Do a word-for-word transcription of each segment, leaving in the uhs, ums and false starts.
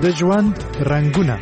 د ژوند رنگونه.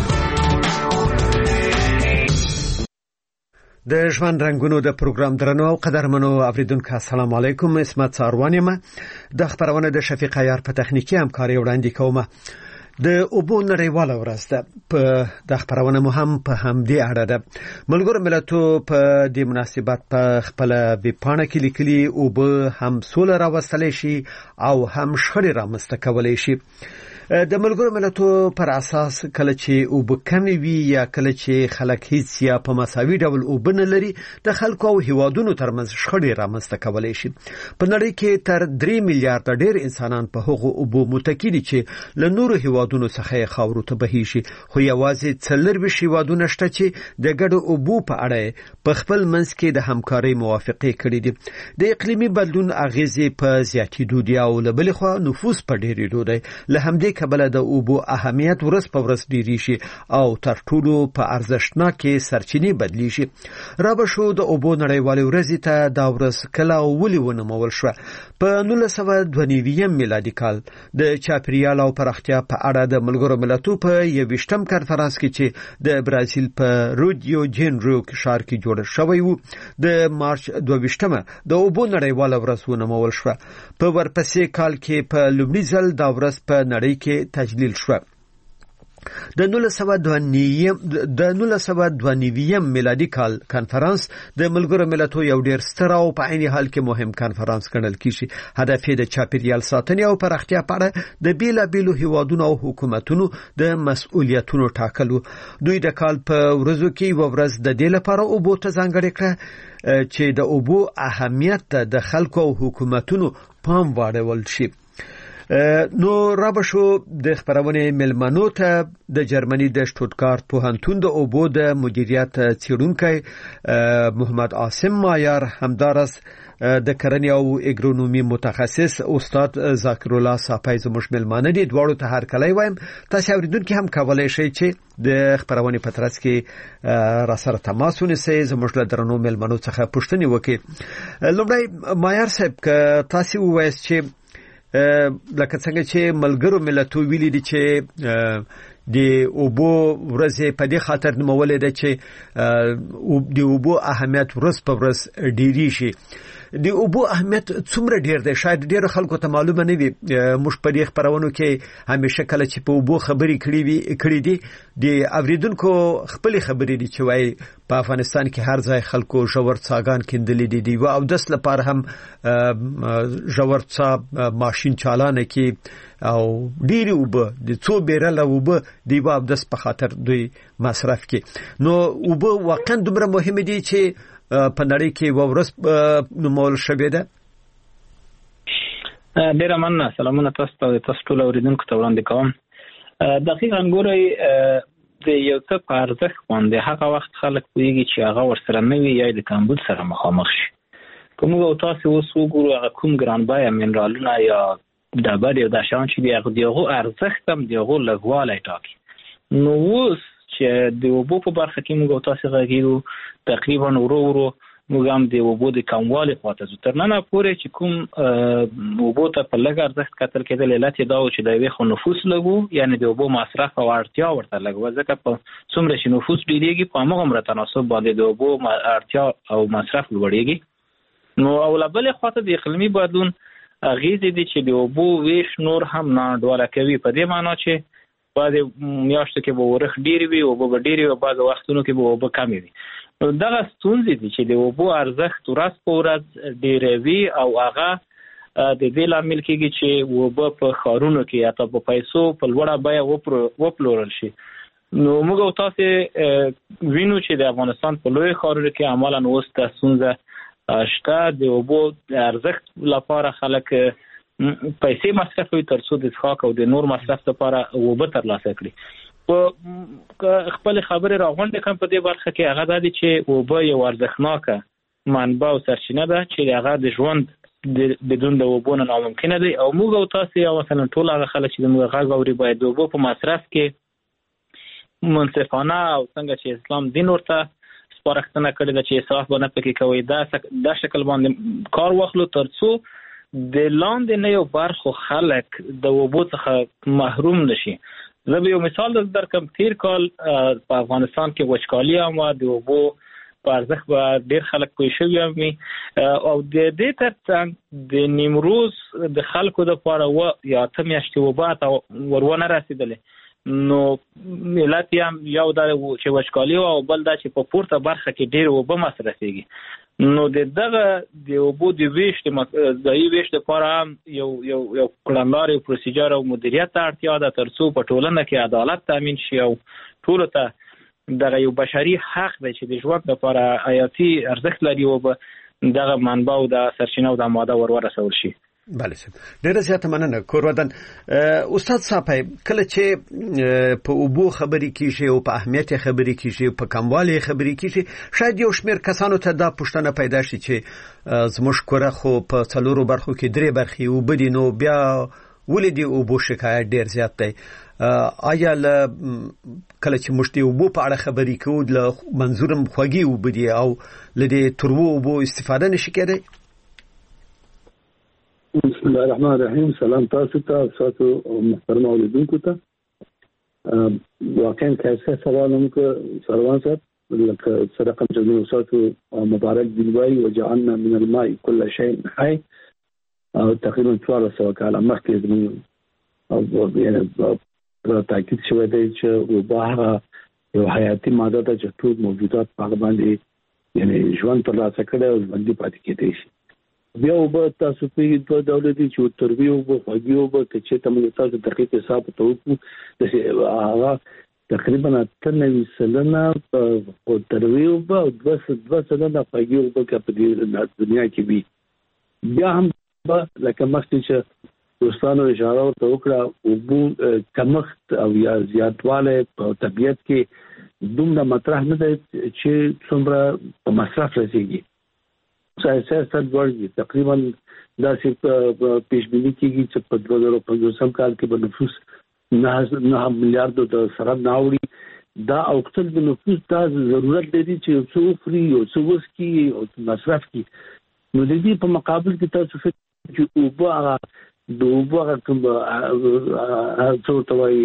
د ژوند رنگونو د پروګرام درنو او قدرمنو اوریدونکو السلام علیکم. اسمت ساروان یم. د خبرونه د شفیق عیار په تخنیکی همکاري وړاندې کوم. د اوبو نړیواله ورځ ده. په د خبرونه مهم په همدې اړه ده. ملګرو ملتونو په دې مناسبت په خپل ویبپاڼه کې لیکلي اوبه هم سوله راوستلی شي او هم شخړې رامنځته کولی شي. د ملګرو ملتونو پر اساس کله چې اوبه کمی وي یا کله چې خلک هیڅ یا په مساوي ډول اوبه نه لري د خلکو او هیوادونو ترمنځ شخړې رامنځته کولی شي. په نړۍ کې تر درې میلیارډ ډېر انسانان په هغو اوبو متکي دي چې له نورو هیوادونو څخه خاورو ته بهیږي، خو یوازې څلورویشت هیوادونه شته چې د ګډو اوبو په اړه په خپل منځ کې د همکارۍ موافقې کړې دي. د اقلیمي بدلون اغیزې په زیاتېدو دي او له بلې خوا نفوس په ډېرېدو دی. له همدې کبله د اوبو اهمیت ورځ په ورځ ډیری شي او تر ټولو په ارزښتناکې سرچینې بدلی شي. را به شو د اوبو نړیوالې ورځې ته دا ورځ کله او ولې ونومول شوه. په نولس سوه دوه نوي میلادي کال د چاپیریال او پراختیا په اړه د ملګرو ملتونو په یوویشتم کنفرانس کې چې د برازیل په ریو ډی جنیرو ښار کې جوړ شوی و د مارچ دوه ویشتمه د اوبو نړیواله ورځ ونومول شوه. په ورپسې کال کې په لومړي ځل دا ورځ په نړۍ کې تجلیل شو. د نولس سوه دوه نوي میلادي کال کنفرانس د ملګرو ملتونو یو ډیر ستر او په عین حال کې مهم کنفرانس ګڼل کیږي. هدف یې د چاپیریال ساتنې او پراختیا په اړه د بیلابیلو هیوادونو او حکومتونو د مسؤلیتونو ټاکلو. دوی د کال په ورځو کې یو ورځ د دې لپاره اوبو ته ځانګړې کړه چې د اوبو اهمیت د خلکو او حکومتونو پام واړول شي. نو را به شو د خبرونه ملمنو ته د جرمني د شتوتګارت پوهنتون د اوبو د مدیریت څیړونکی محمد عاصم مایار، همدارس د کرنې او اګرونومي متخصص استاد ذاکر الله صافی زموږ ملمانه دي. دواړو ته هر کله وایم تاسو اوریدونکو هم کولای شئ چې د خبرونه په ترڅ کې را سره تماس ونیسئ، زموږ له درنو ملمنو څخه پوښتنې وکړئ. لومړی مایار صاحب که تاسو ووایئ چې لکه څنګه چې ملګرو ملتونو ویلي دي چې د اوبو ورځ په دې خاطر نومولې ده چې د اوبو اهمیت ورځ په ورځ ډیری شي. د اوبو اهمیت څومره ډیر دی؟ شاید ډیر خلکو ته معلومه نه وي. موږ په دې خبرونو کې همیشه کله چې په اوبو خبرې کړې وي کړې دي د اوریدونکو خپل خبرې دي چې وایي په افغانستان کې هر ځای خلکو ژور څاګان کیندلې دي دی او داس لپاره هم ژور څا ماشين چالانه کې او ډیر اوبه د څو بیرله اوبه دی و داس په خاطر دوی مصرف کې. نو اوبه واقعا دومره مهمه دي چې په نړۍ کې ورځ نومول شوې ده. ډیره مننه. سلامونه تاسو ته تاسو ټول اوریدونکو ته وړاندې کوم. دقیقاً ګورئ د یو څه په ارزښت باندې هغه وخت خلک پوهیږي چې هغه ورسره نه وي یا د کمبود سره مخامخ شي. کوم او تاسو اوس وګورئ هغه کوم ګران بیه منرالونه یا ډبر یا د شان چې دیغه دیغه ارزښت هم دیغه لګوالای ټاکي. نو اوس چې د اوبو په برخه کې موږ تاسو غږیرو تقریبا ورو ورو موږ هم د اوبو د کموالي خواته ځو. تر نن پورې چې کوم اوبو ته په لږ ارزښت کتل کېدل علت دا و چې د یو خو نفوس لګو، یعنی د اوبو مصرف او اړتیا ورته لګو. ځکه په څومره چې نفوس ډیریږي په هغه مره تناسب باندې د اوبو اړتیا او مصرف لوړیږي. نو او له بل خواته د اقلیمي بدلون اغیزې دي چې د اوبو ویش نور هم نه ډوله کوي. په دې معنی چې بعد میاشتو کې به ورخ ډیر وي او به ډیر وي، بعد وختونو کې به اوبه کم وي. دغه ستونزې دي چې د اوبو ارزښت ورځ په ورځ ډیروي او هغه د دې لامل کېږي چې اوبه په ښارونو کې یا په پیسو په لوړه بیه وپلورل شي. نو موږ تاسو وینو چې د افغانستان په لوی ښارونو کې عملاً اوس د ستونزه شته. د اوبو ارزښت لپاره خلک پیسې مصرفوي تر څو د څښاک او د نور مصرف لپاره اوبه ترلاسه کړي. په خپل خبره راغونډه کوم په دې برخه کې هغه د چې اوبه یو ارزښتناکه منبع او سرچینه ده چې هغه د ژوند بدون د اوبو نه ناممکن دی. او موږ او تاسو یا مثلا ټول هغه خلک چې موږ غږ اوري باید د اوبو په مصرف کې منصفانه او څنګه چې اسلام دین ورته سپارښتنه کړې ده چې اسراف باندې پکې کوي دا د شکل باندې کار واخلو تر څو د لاندې نه یو برخه خلک د اوبو څخه محروم نشي. زه به یو مثال درکم. تیر کال په افغانستان کې وچکالي هم و، د اوبو په ارزښت به ډېر خلک پوه شوي وي، او د دې ترڅنګ د نیمروز د خلکو دپاره و یا اته میاشتې اوبه ته ور ونه رسېدلې، نو علت یې هم یو دا چې وچکالي وه او بل دا چې په پورته برخه کې ډېرې اوبه مصرفېږي. نو د دغه د اوبو د ویش د ځایي ویش دپاره هم یو یو یو کړنلارې پروسیجر او مدیریت ته اړتیا ده تر څو په ټولنه کې عدالت تامین شي او ټولو ته دغه یو بشري حق دی چې د ژوند لپاره حیاتي ارزښت لري او به دغه منبع او د سرچینه او د ماده ور ورسول شي. بله صاحب، ډیره زیاته مننه. کورودن استاد صاحب، کله چې په اوبو خبرې کیږي او په اهمیت خبرې کیږي، په کموالي خبرې کیږي، شاید یو شمېر کسانو ته دا پوښتنه پیدا شي چې زموږ کوره خو په څلورو برخو کې درې برخې اوبه دي، نو بیا ولې د اوبو شکایت ډیر زیات دی؟ آیا کله چې موږ د اوبو په اړه خبرې کوو له منظورم خوږې اوبه دي او له دې تروو اوبو استفاده نشي کېدی؟ بسم الله الرحمن الرحیم. سلام تاسو ته، تاسو محترم اوریدونکو ته. واقعا کیسه سوال هم که سروان صاحب لکه صدقه جمعی تاسو مبارک دی وایي وجعلنا من الماء كل شيء حي، او تقریبا څوارلس سوه کاله مخکې زموږ یعنې تاکید شوی دی چې اوبه هغه یو حیاتي ماده ده چې ټول موجودات په هغه باندې یعنې ژوند ترلاسه کړی او ژوندي پاتې کېدی شي. بیا اوبه تاسو په دوه ډوله دي چې تروي اوبه، خوږې اوبه. که چېرته موږ تاسو دقیق حساب ته وکړو، هغه تقریبا اته نوي سلنه تروي اوبه او دوه سلنه خوږې اوبه که په دې دنیا کې وي. بیا هم لکه مخکې چې دوستانو اشاره ورته وکړه، اوبو کمښت او یا زیاتوالی په طبیعت کې دومره مطرح نه دی چې څومره په مصرف رسېږي. سیاست لوړ دي، تقریبا داسې پیشبیني کېږي چې په دوه زره پنځوسم کال کې به نفوس نهه میلیارډو د سره نه اوړي. دا اوقتل د نفوس دا ضرورت لري چې یو څه وخوري، یو څه وڅښي او مصرف کړي. نو د دې په مقابل کې تاسو فکر چې اوبه هغه د اوبو هغه کوم څه ورته وایي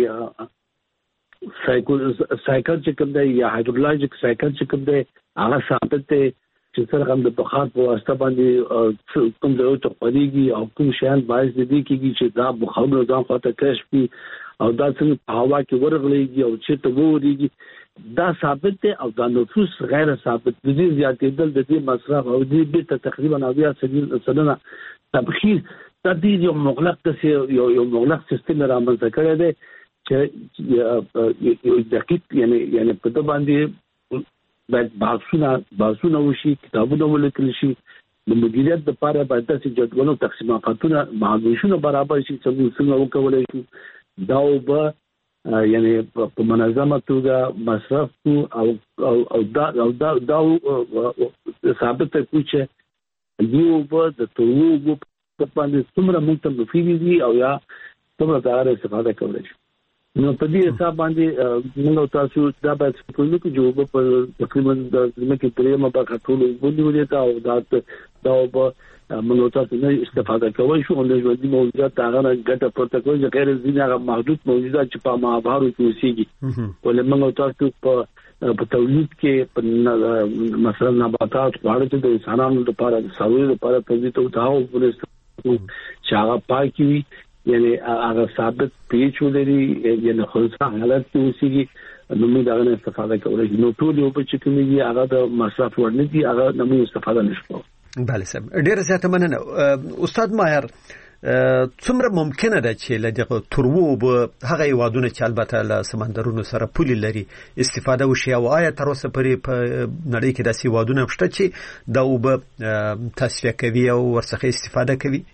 سایکل چې کوم دی یا هایدرولوژیک سایکل چې کوم دی هغه ثابت دی چې څرنګه هم د بخار په واسطه باندې کوم ځای ته خورېږي او کوم شیان باعث د دې کېږي چې دا بخارونه ځان خواته کشف کړي او دا څنګه په هوا کې ورغلېږي او چېرته وورېږي، دا ثابت دی. او دا نفوس غیر ثابت د دې زیاتېدل، د دې مصرف او دې بېرته تقریبا اویا سلنه تبخیر، دا دې یو مغلق داسې یو یو مغلق سیستم رامنځته کړی دی چې یو دقیق یعنې یعنې په ده باندې باید بحثونه بحثونه وشي، کتابونه ولیکل شي. د مدیریت دپاره باید داسې جدولونه تقسیماتونه مهالویشونه برابر شي چې موږ څنګه وکولی شو دا اوبه یعنې په منظمه توګه مصرف کړو او دا او دا دا ثابته کړو چې دې اوبه د تروو اوبو په باندې څومره موږ ته مفیدې دي او یا څومره د هغه استفاده کولی شو. نو په دې حساب باندې موږ تاسو دا باید فکر وکړو چې اوبه په تقریبا د ځمکې درېیمه برخه ټول اوبه نیولې ده او دا دا اوبه موږ تاسو نه استفاده کولی شو او د ژوندي موجودات د هغه نه ګټه پورته کوي چې غیر ځینې هغه محدود موجودات چې په مابحرو کې اوسېږي. ولې موږ تاسو په په تولید کې مثلا نباتات خواړه چې د انسانانو لپاره د څارویو لپاره تولید او دا اوبه چې هغه پاکې وي، یعنی هغه ثابت پیچ ولري، یعنی خلصه حالت کې اوسېږي، نو موږ هغه نه استفاده کولی شو. نو ټول اوبه چې کومې دي هغه د مصرف وړ نه دي، هغه نه موږ استفاده نه شو کولی. بله صاحب، ډېره زیاته مننه. استاد ماهر، څومره ممکنه ده چې له دغه تروو اوبه هغه هېوادونه چې البته له سمندرونو سره پولې لري استفاده وشي، او آیا تر اوسه پورې په نړۍ کې داسې هېوادونه شته چې دا اوبه تصفیه کوي او ورڅخه استفاده کوي؟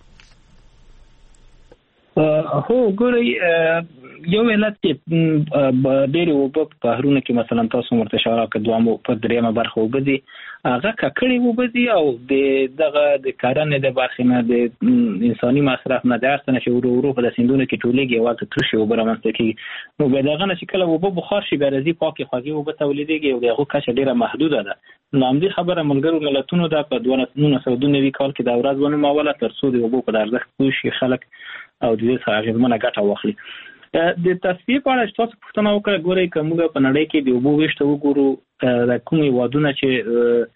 هو ګورئ، یو علت چې ډېرې اوبه په بحرونو کې مثلا تاسو ورته اشاره کړه دوه په درېیمه برخه اوبه دي، هغه ککړې اوبه دي او د دغه د کرنې د برخې نه د انساني مصرف نه د هر څه نه چې ورو ورو په د سیندونو کې ټولېږي او هلته ترشې اوبه رامنځته کېږي. نو بیا د هغه نه چې کله اوبه بخار شي بیا راځي پاکې خوږې اوبه تولیدېږي او د هغو کچه ډېره محدوده ده. نو همدې خبره ملګرو ملتونو ده په نولس سوه دوه نوي کال کې دا ورځ ونوموله تر څو د اوبو په ارزښت پوه شي خلک او د دې څخه اغېزمنه ګټه واخلي. د تصفیه په اړه تاسو پوښتنه وکړه. ګورئ که موږ په نړۍ کې د اوبو ویش ته وګورو، د کوم هیوادونه چې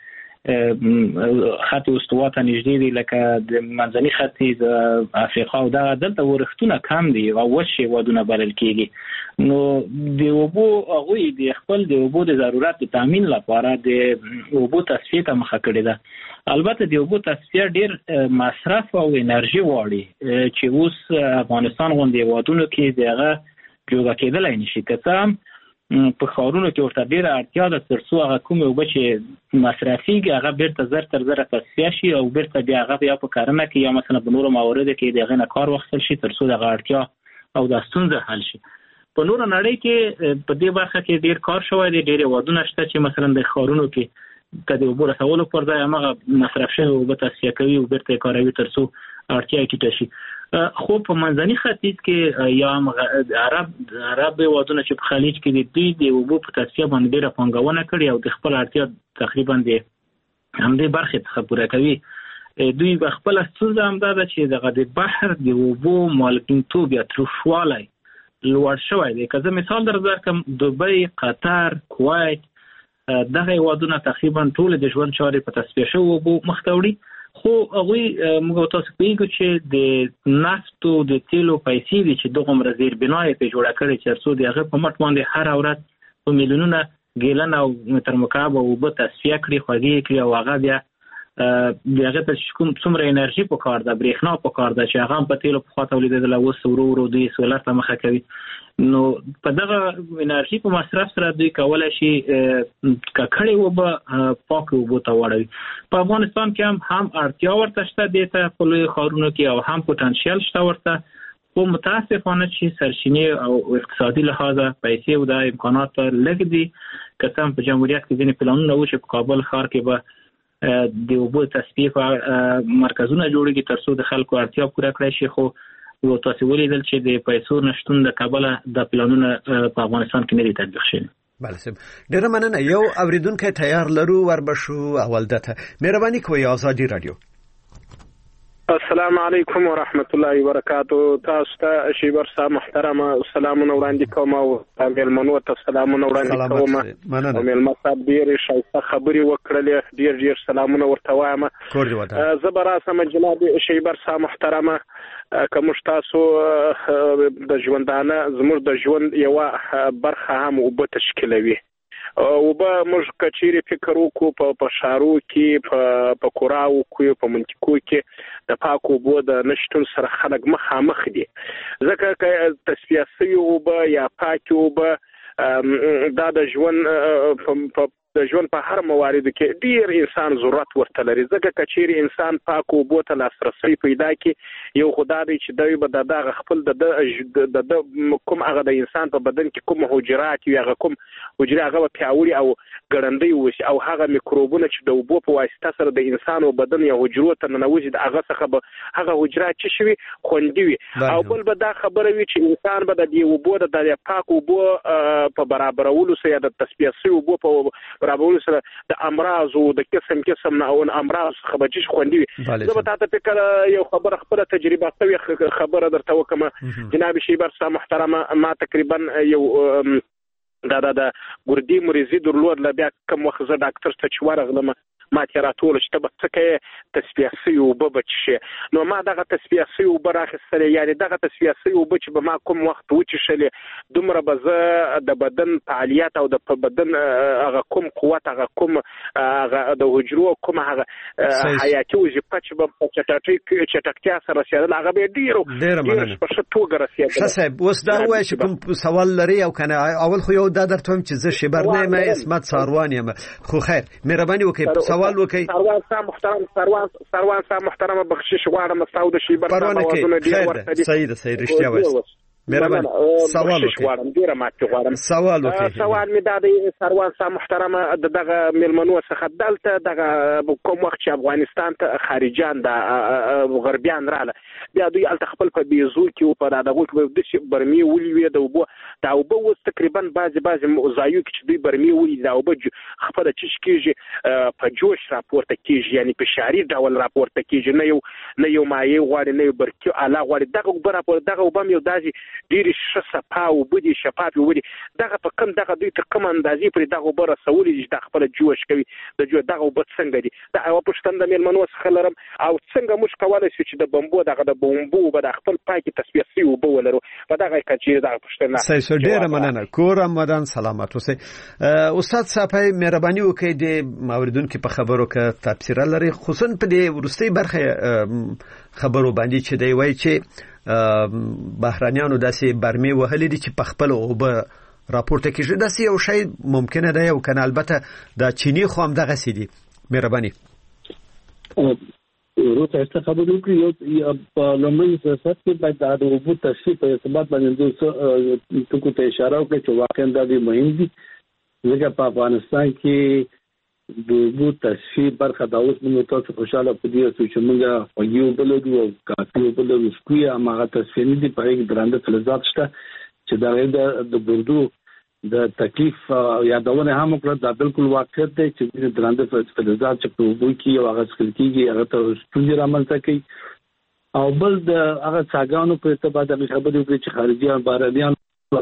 خط استوا ته نږدې دي لکه د منځني ختیځ، د افریقا او دغه دلته ورښتونه کم دي او وچ هیوادونه بلل کېږي. نو د اوبو هغوی د خپل د اوبو د ضرورت د تامین لپاره د اوبو تصفیه ته مخه کړې ده. البته د اوبو تصفیه ډیر مصرف او انرژي غواړي چې اوس افغانستان غوندې هیوادونو کې دغه جوړه کېدلای نشي. که څه هم په ښارونو کې ورته ډیره اړتیا ده تر څو هغه کومې اوبه چې مصرفیږي هغه بیرته زر تر زره تصفیه شي او بیرته بیا هغه یا په کرنه کې یا مثلا په نورو مواردو کې د هغې نه کار واخیستل شي تر څو دغه اړتیا او دا ستونزه حل شي. په نوره نړۍ کې په دې برخه کې ډیر کار شوی دی. ډیر هیوادونه شته چې مثلا د ښارونو کې که د اوبو رسولو پر ځای هماغه مصرف شوې اوبه تصفیه کوي او بیرته یې کاروي تر څو اړتیا یې ټیټه شي. خو په منځني ختیځ کې یا عرب عرب هیوادونه چې په خلیج کې دي دوی د اوبو په تصفیه باندې ډېره پانګونه کړې او د خپل اړتیا تقریبا د همدې برخې څخه پوره کوي. دوی په خپله ستونزه همدا ده چې دغه د بحر د اوبو مالګینتوب یا ترشوالی لوړ شوی دی. که زه مثال در درکړم، دوبۍ، قطر، کویت، دغه هیوادونه تقریبا ټول د ژوند چارې په تصفیه شوو اوبو مخ ته وړي. خو هغوی موږ تاسو پوهېږو چې د نفتو د تیلو پیسې دي چې دغومره زیربنا یې پرې جوړه کړې چې تر څو د هغې په مټ باندې هره ورځ په میلیونونه ګیلن او متر مکعب اوبه تصفیه کړي، خوږې یې کړي او هغه بیا د هغې ته کوم څومره انرژي په کار ده، برېښنا په کار ده چې هغه هم په تیلو پخوا تولیدېدله، اوس ورو ورو دوی سولر ته مخه کوي. نو په دغه انرژي په مصرف سره دوی کولی شي ککړې اوبه پاکې اوبو ته واړوي. په افغانستان کې هم هم اړتیا ورته شته دې ته په لویو ښارونو کې او هم پوتنشیل شته ورته، خو متاسفانه چې سرچینې او اقتصادي لحاظه پیسې او د امکانات لږ دي. که څه هم په جمهوریت کې ځینې پلانونه و چې په کابل ښار کې به د اوبو تصفیه مرکزونه جوړېږي تر څو د خلکو اړتیا پوره کړی شي، خو و تاسو ولیدل چې د پیسو نشتون د کابل د پلانونه په افغانستان کې نه دي تطبیق شوي. بله صاحب، ډېره مننه. یو اوریدونکی تیار لرو، وربشو اول دته. مهرباني کوئ آزادي رادیو. السلام علیکم ورحمت الله وبرکاتو. تاسو ته شیبر صاحب محترمه سلامونه وړاندې کوم او مېلمنو ته سلامونه وړاندې کوم. او مېلمه صاحب ډېرې ښایسته خبرې وکړلې، ډېر ډېر سلامونه ورته وایم. زه به راسم جناب شیبر صاحب محترمه، که موږ تاسو د ژوندانه زموږ د ژوند یوه برخه هم اوبه تشکیلوي. اوبه موږ که چیرې فکر وکړو په ښارو کې، په کوراو کې، په منطقو کې د پاکو اوبو د نشتون سره خلک مخامخ دي. ځکه که تصفیه شوې اوبه یا پاکې اوبه دا د ژوند د ژوند په هر مواردو کې ډیر انسان ضرورت ورته لري. ځکه که چیرې انسان پاکو اوبو ته لاسرسی پیدا کړي، یو خو دا دی چې دوی به د دغه خپل د کوم هغه د انسان په بدن کې کوم حجرات وي، هغه کوم حجرې هغه به پیاوړي او ګړندۍ اوسي، او هغه میکروبونه چې د اوبو په واسطه سره د انسان او بدن یا حجرو ته ننوځي د هغه څخه به هغه حجرات چې شوي خوندي وي. او بل به دا خبره وي چې انسان به د دې اوبو د پاکو اوبو په برابرولو سره یا د تصفیه شویو اوبو په برابرولو سره د امراض او د قسم قسم نه او امراض څخه بچی خوندي وي. زه به تاسو فکر یو خبره خپل تجربه کوي خبره درته وکم. جناب شیبر صاحب محترمه، ما تقریبا یو دا دا د ګردې مریضي درلود. له بیا کم وخت زه ډاکټر ته چې ورغلم ما تې راټوله چې ته به څه کوې، تصفیه شوې اوبه به څښې. نو ما دغه تصفیه شوې اوبه راخیستلې، یعنې دغه تصفیه شوې اوبه چې به ما کوم وخت وڅښلې، دومره به زه د بدن فعالیت او د بدن هغه کوم قوت، هغه کوم هغه د حجرو کوم هغه حیاتي وظیفه چې به په چټکتیا سره رسېدله هغه به یې ډېر په ښه توګه رسېدله. ښه صاحب، اوس دا ووایه چې کوم سوال لري او که نه. اول خو یو دا درته وایم چې زه شیبر نه یم، اسمت ساروان یم. خو خیر، مهرباني وکړئ سوال وکړئ. سروان صاحب محترم، سروان سروان صاحب محترم، بخشش غواړم تاسو د شیبر صاحب اوازونه ډیر ورته دي. صحیح ده، صحیح، رښتیا وایي. مهرباني سوال وکړئ. ډیره ماته غواړم سوال وکړئ. سوال می دا دی سروان صاحب محترم، دغه ملمنو څخه دلته دغه کوم وخت چې افغانستان ته خارجان د غربیان رااله، بیا دوی الته خپل په بیزو کې او په دغه کې د برمي ولوي د وبو دا وبو اوس تقریبا بعضی بعضی ځایو کې چې دوی برمي ولي دا وبو خپل چش کېږي په جوش راپورته کېږي، یعنی په شعري ډول راپورته کېږي، نه یو نه یو مایع غواړي، نه یو برکي اعلی غواړي. دغه وبو راپور دغه وبو یو داسې ډېر ښه صفا اوبه دي، شفاف اوبه دي. دغه په کم دغه دوی ته کوم اندازې پورې دغه اوبه رسولي دي چې دا خپله جوش کوي د جو دغه اوبه څنګه دي. دا یوه پوښتنه د مېلمنو څخه لرم، او څنګه موږ کولی شو چې د بمبو دغه د بمبو اوبه د خپل پاکې تصفیه شوي اوبه ولرو. په دغه کچې دغه پوښتنه صحیح شو. ډېره مننه. کور آمدن سلامت اوسئ. استاد صافی مهرباني وکړئ د اوریدونکو په خبرو کې تبصره لري، خصوصا په دې وروستۍ برخه خبرو باندې چې دی وایي چې بهرانيانو داسې برمي وهلې دي چې په خپل اوبه راپورته کیږي. داسې یو شی ممکنه ده او کنه البته د چینی خو هم دغه سي دي. مهرباني روته است خبرې وکړي. یو په لومړي سیاست کې باید د اوبو تشریح په ارتباط باندې ټکو ته اشاره وکړي چې واقعا دا ډېر مهم دي، ځکه په افغانستان کې د اوبو تشریح برخه دا اوس موږ تاسو خوشاله په دې چې موږ خوږې اوبه لرو او کافي اوبه لرو، سکوي هغه تصفیه نه دي، په هغې کې درانده فلزات شته چې د هغې د بردو د تکلیف یادونه هم وکړه. دا بالکل واقعیت دی چې د درانده فلزات چې په اوبو کې او هغه څښل کېږي هغه ته ستونزې رامنځته کوي. او بل د هغه څاګانو په ارتباط د خبرې وکړي چې خارجيان بهرنیان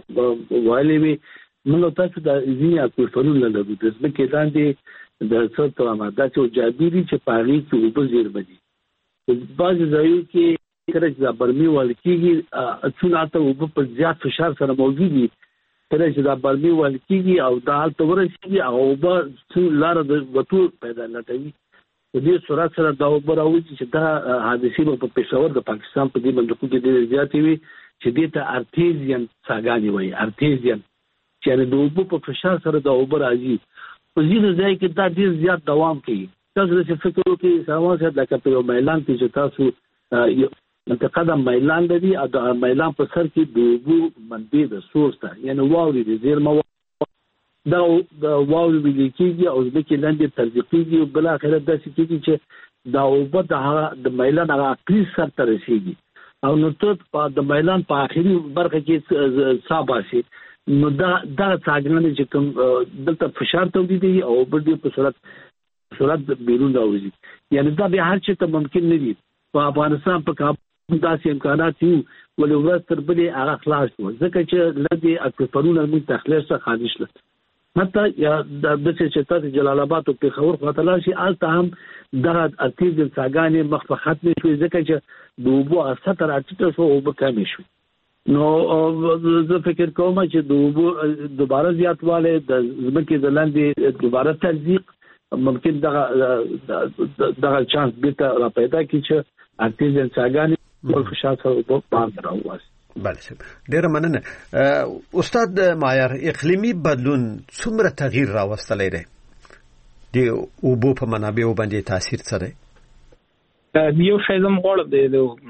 وایلې وي، موږ تاسو د ځینې اکویفرونه لرو د ځمکې لاندې د څه ته ماده چې جاديري چې په هغې کې اوبه زیرمه دي. په بعضې ځایو کې کله چې دا برمي وهل کېږي څونه هلته اوبه په زیات فشار سره موجود وي، کله چې دا برمي وهل کېږي او دا هلته ورسېږي هغه اوبه څو لاره د وتو پیدا لټوي. په دې صورت سره دا اوبه راوځي چې دا حادثې به په پېښور د پاکستان په دې منطقو کې ډېرې زیاتې وي چې دې ته ارتیزین څاګانې وایي. ارتیزین چې یعنې د اوبو په فشار سره دا اوبه راځي. په ځینو ځای کې دا ډېر زیات دوام کوي. تاسو داسې فکر وکړئ سلمان صاحب لکه په یو میلان کې چې تاسو منطقه د میلان لري او د میلان په سر کې د اوبو منبع د سورس ته یعنې واورې د زیرمه دا د واورې ویلې کېږي او ځمکې لاندې تزریقېږي او بالاخره داسې کېږي چې دا اوبه د میلان هغه عقلي سر ته رسېږي او نو ته د میلان په آخري برخه کې ساه باسي. نو دا دغه څاګانې چې کوم دلته فشار تولیدوي او اوبه دې په صورت صورت بیرون راوځي. یعنې دا بیا هر چېرته ممکن نه دي. په افغانستان په کابل داسې امکانات یو ولې ورځ تر بلې هغه خلاص شو ځکه چې لږې اکویفرونه موږ تخلیص څخه خالي شول. حتی یا داسې چې تاسو جلال آباد او پېښور خواته لاړ شئ هلته هم دغه ارتیزین څاګانې مخ په ختمې شوې ځکه چې د اوبو سطح راټیټه شوه اوبه کمې شوې. نو زه فکر کوم چې د اوبو دوباره زیاتوالی د ځمکې د لاندې دوباره تزریق ممکن دغه دغه چانس بیرته را پیدا کړي چې ارتیزین څاګانې ټول فشار سره اوبه باندې راوباسي. بله صاحب ډیره مننه. استاد مایار، اقلیمي بدلون څومره تغییر راوستلی دی؟ د اوبو په منابعو باندې تاثیر څه دی؟ یو شی زه غواړم د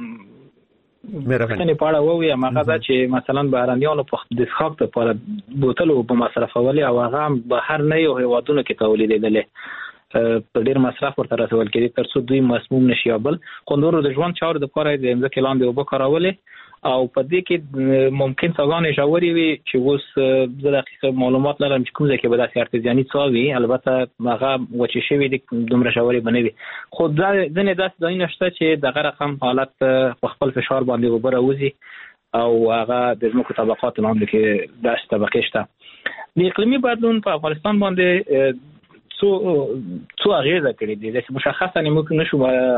پوښتنې په اړه ووایم، هغه دا چې مثلا بهرنیانو په د څښاک لپاره بوتل اوبه مصرفولې او هغه هم بهر نه یو هېوادونو کې تولیدېدلې په ډېر مصرف ورته رسول کېدې تر څو دوی مسموم نشي. یا بل خوندورو د ژوند چارو دپاره د ځمکې لاندې اوبه کارولې او په دې کې ممکن څاګانې ژورې وي چې اوس زه دقیق معلومات لرم چې کوم ځای کې به داسې ارتزیاني څاه وي، البته هغه وچې شوي دي دومره ژورې به نه وي. خو ځینې داسې ځایونه شته چې دغه رقم حالت په خپل فشار باندې اوبه راوځي او هغه د ځمکو طبقات لاندې کې داسې طبقې شته. د اقلیمي بدلون په افغانستان باندې څو څو اغیزه کړې دي، داسې مشخصا موږ نشو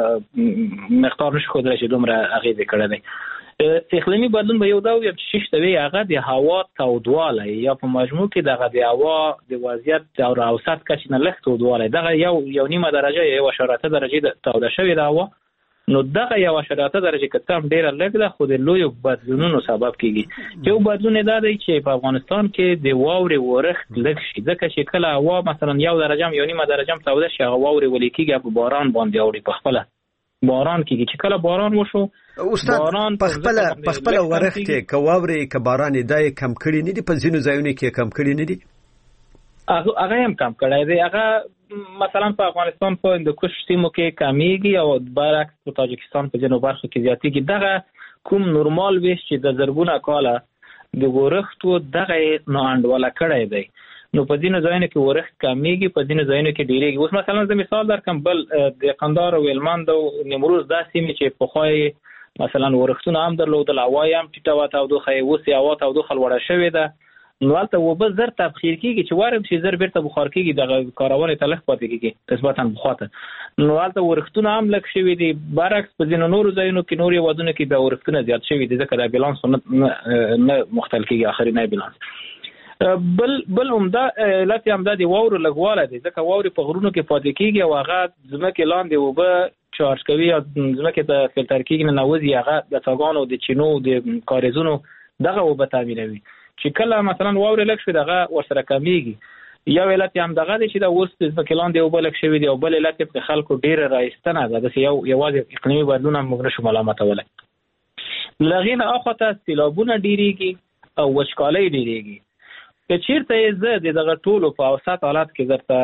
مقدار نشو ښودلی چې دومره اغیزې کړی دی. اقلیمي بدلون به یو دا وي چې شته وي هغه د هوا تودوالی یا په مجموع کې دغه د هوا د وضعیت او اوسط کچې نه لږ تودوالی دغه یو یو نیمه درجه یا یو اعشاریه اته درجې توده شوې د هوا، نو دغه یو اعشاریه اته درجې که څه هم ډېره لږ ده خو د لویو بدلونونو سبب کېږي. یو بدلون یې دا دی چې په افغانستان کې د واورې ورښت لږ شي، ځکه چې کله هوا مثلا یو درجه هم یو نیمه درجه هم توده شي هغه واورې ولې کېږي په باران باندې اوړي، په خپله باران کېږي چې کله باران وشو استاد په خپل په خپل ورښت کې که واورې که باران دا یې کم کړي نه دي، په ځینو ځایونو کې کم کړي نه دي؟ هغه هم کم کړی دی. هغه مثلا په افغانستان په هندوکش سیمو کې کمیږي او برعکس په تاجکستان په ځینو برخو کې زیاتېږي. دغه کوم نورمال ویش چې د زرګونه کاله د ورښتو دغه یې ناانډوله کړی دی. نو په ځینو ځایونو کې ورښت کمیږي، په ځینو ځایونو کې ډېرېږي. اوس مثلا زه مثال درکړم، بل د قندهار او هلمند او نیمروز دا سیمې چې پخوا یې مثلا ورښتونه هم درلودل، هوا هم ټیټه وه، تودوخه یې اوس هوا تودوخه لوړه شوې ده، نو هلته اوبه زر تبخیر کېږي چې وارم چې زر بیرته بخار کېږي، دغه کارونې ته لږ پاتې کېږي نسبتا پخوا ته. نو هلته ورښتونه هم لږ شوي دي، برعکس په ځینو نورو ځایونو کې نور هېوادونو کې بیا ورښتونه زیات شوي دي، ځکه دا بیلانس نه مختل کېږي آخرینی بیلانس. بل بل عمده علت یې همدا د واورو لږوالی دی، ځکه واورې په غرونو کې پاتې کېږي او هغه ځمکې لاندې اوبه چارج کوي او ځمکې ته فلټر کېږي، ننوځي هغه د څاګانو د چینو د کاریزونو دغه اوبه تامینوي، چې کله مثلا واورې لږ شوي دغه ورسره کمیږي. یو علت یې هم دغه دی چې دا اوس د ځمکې لاندې اوبه لږ شوي دي، او بل علت یې په خلکو ډېره رایستنه ده، داسې یو یوازې اقلیمي بدلون هم موږ نشو ملامتولی. له هغې نه اخواته سیلابونه ډېرېږي او وچکالۍ ډېرېږي. که چېرته یې زه د دغه ټولو په اوسط حالت کې درته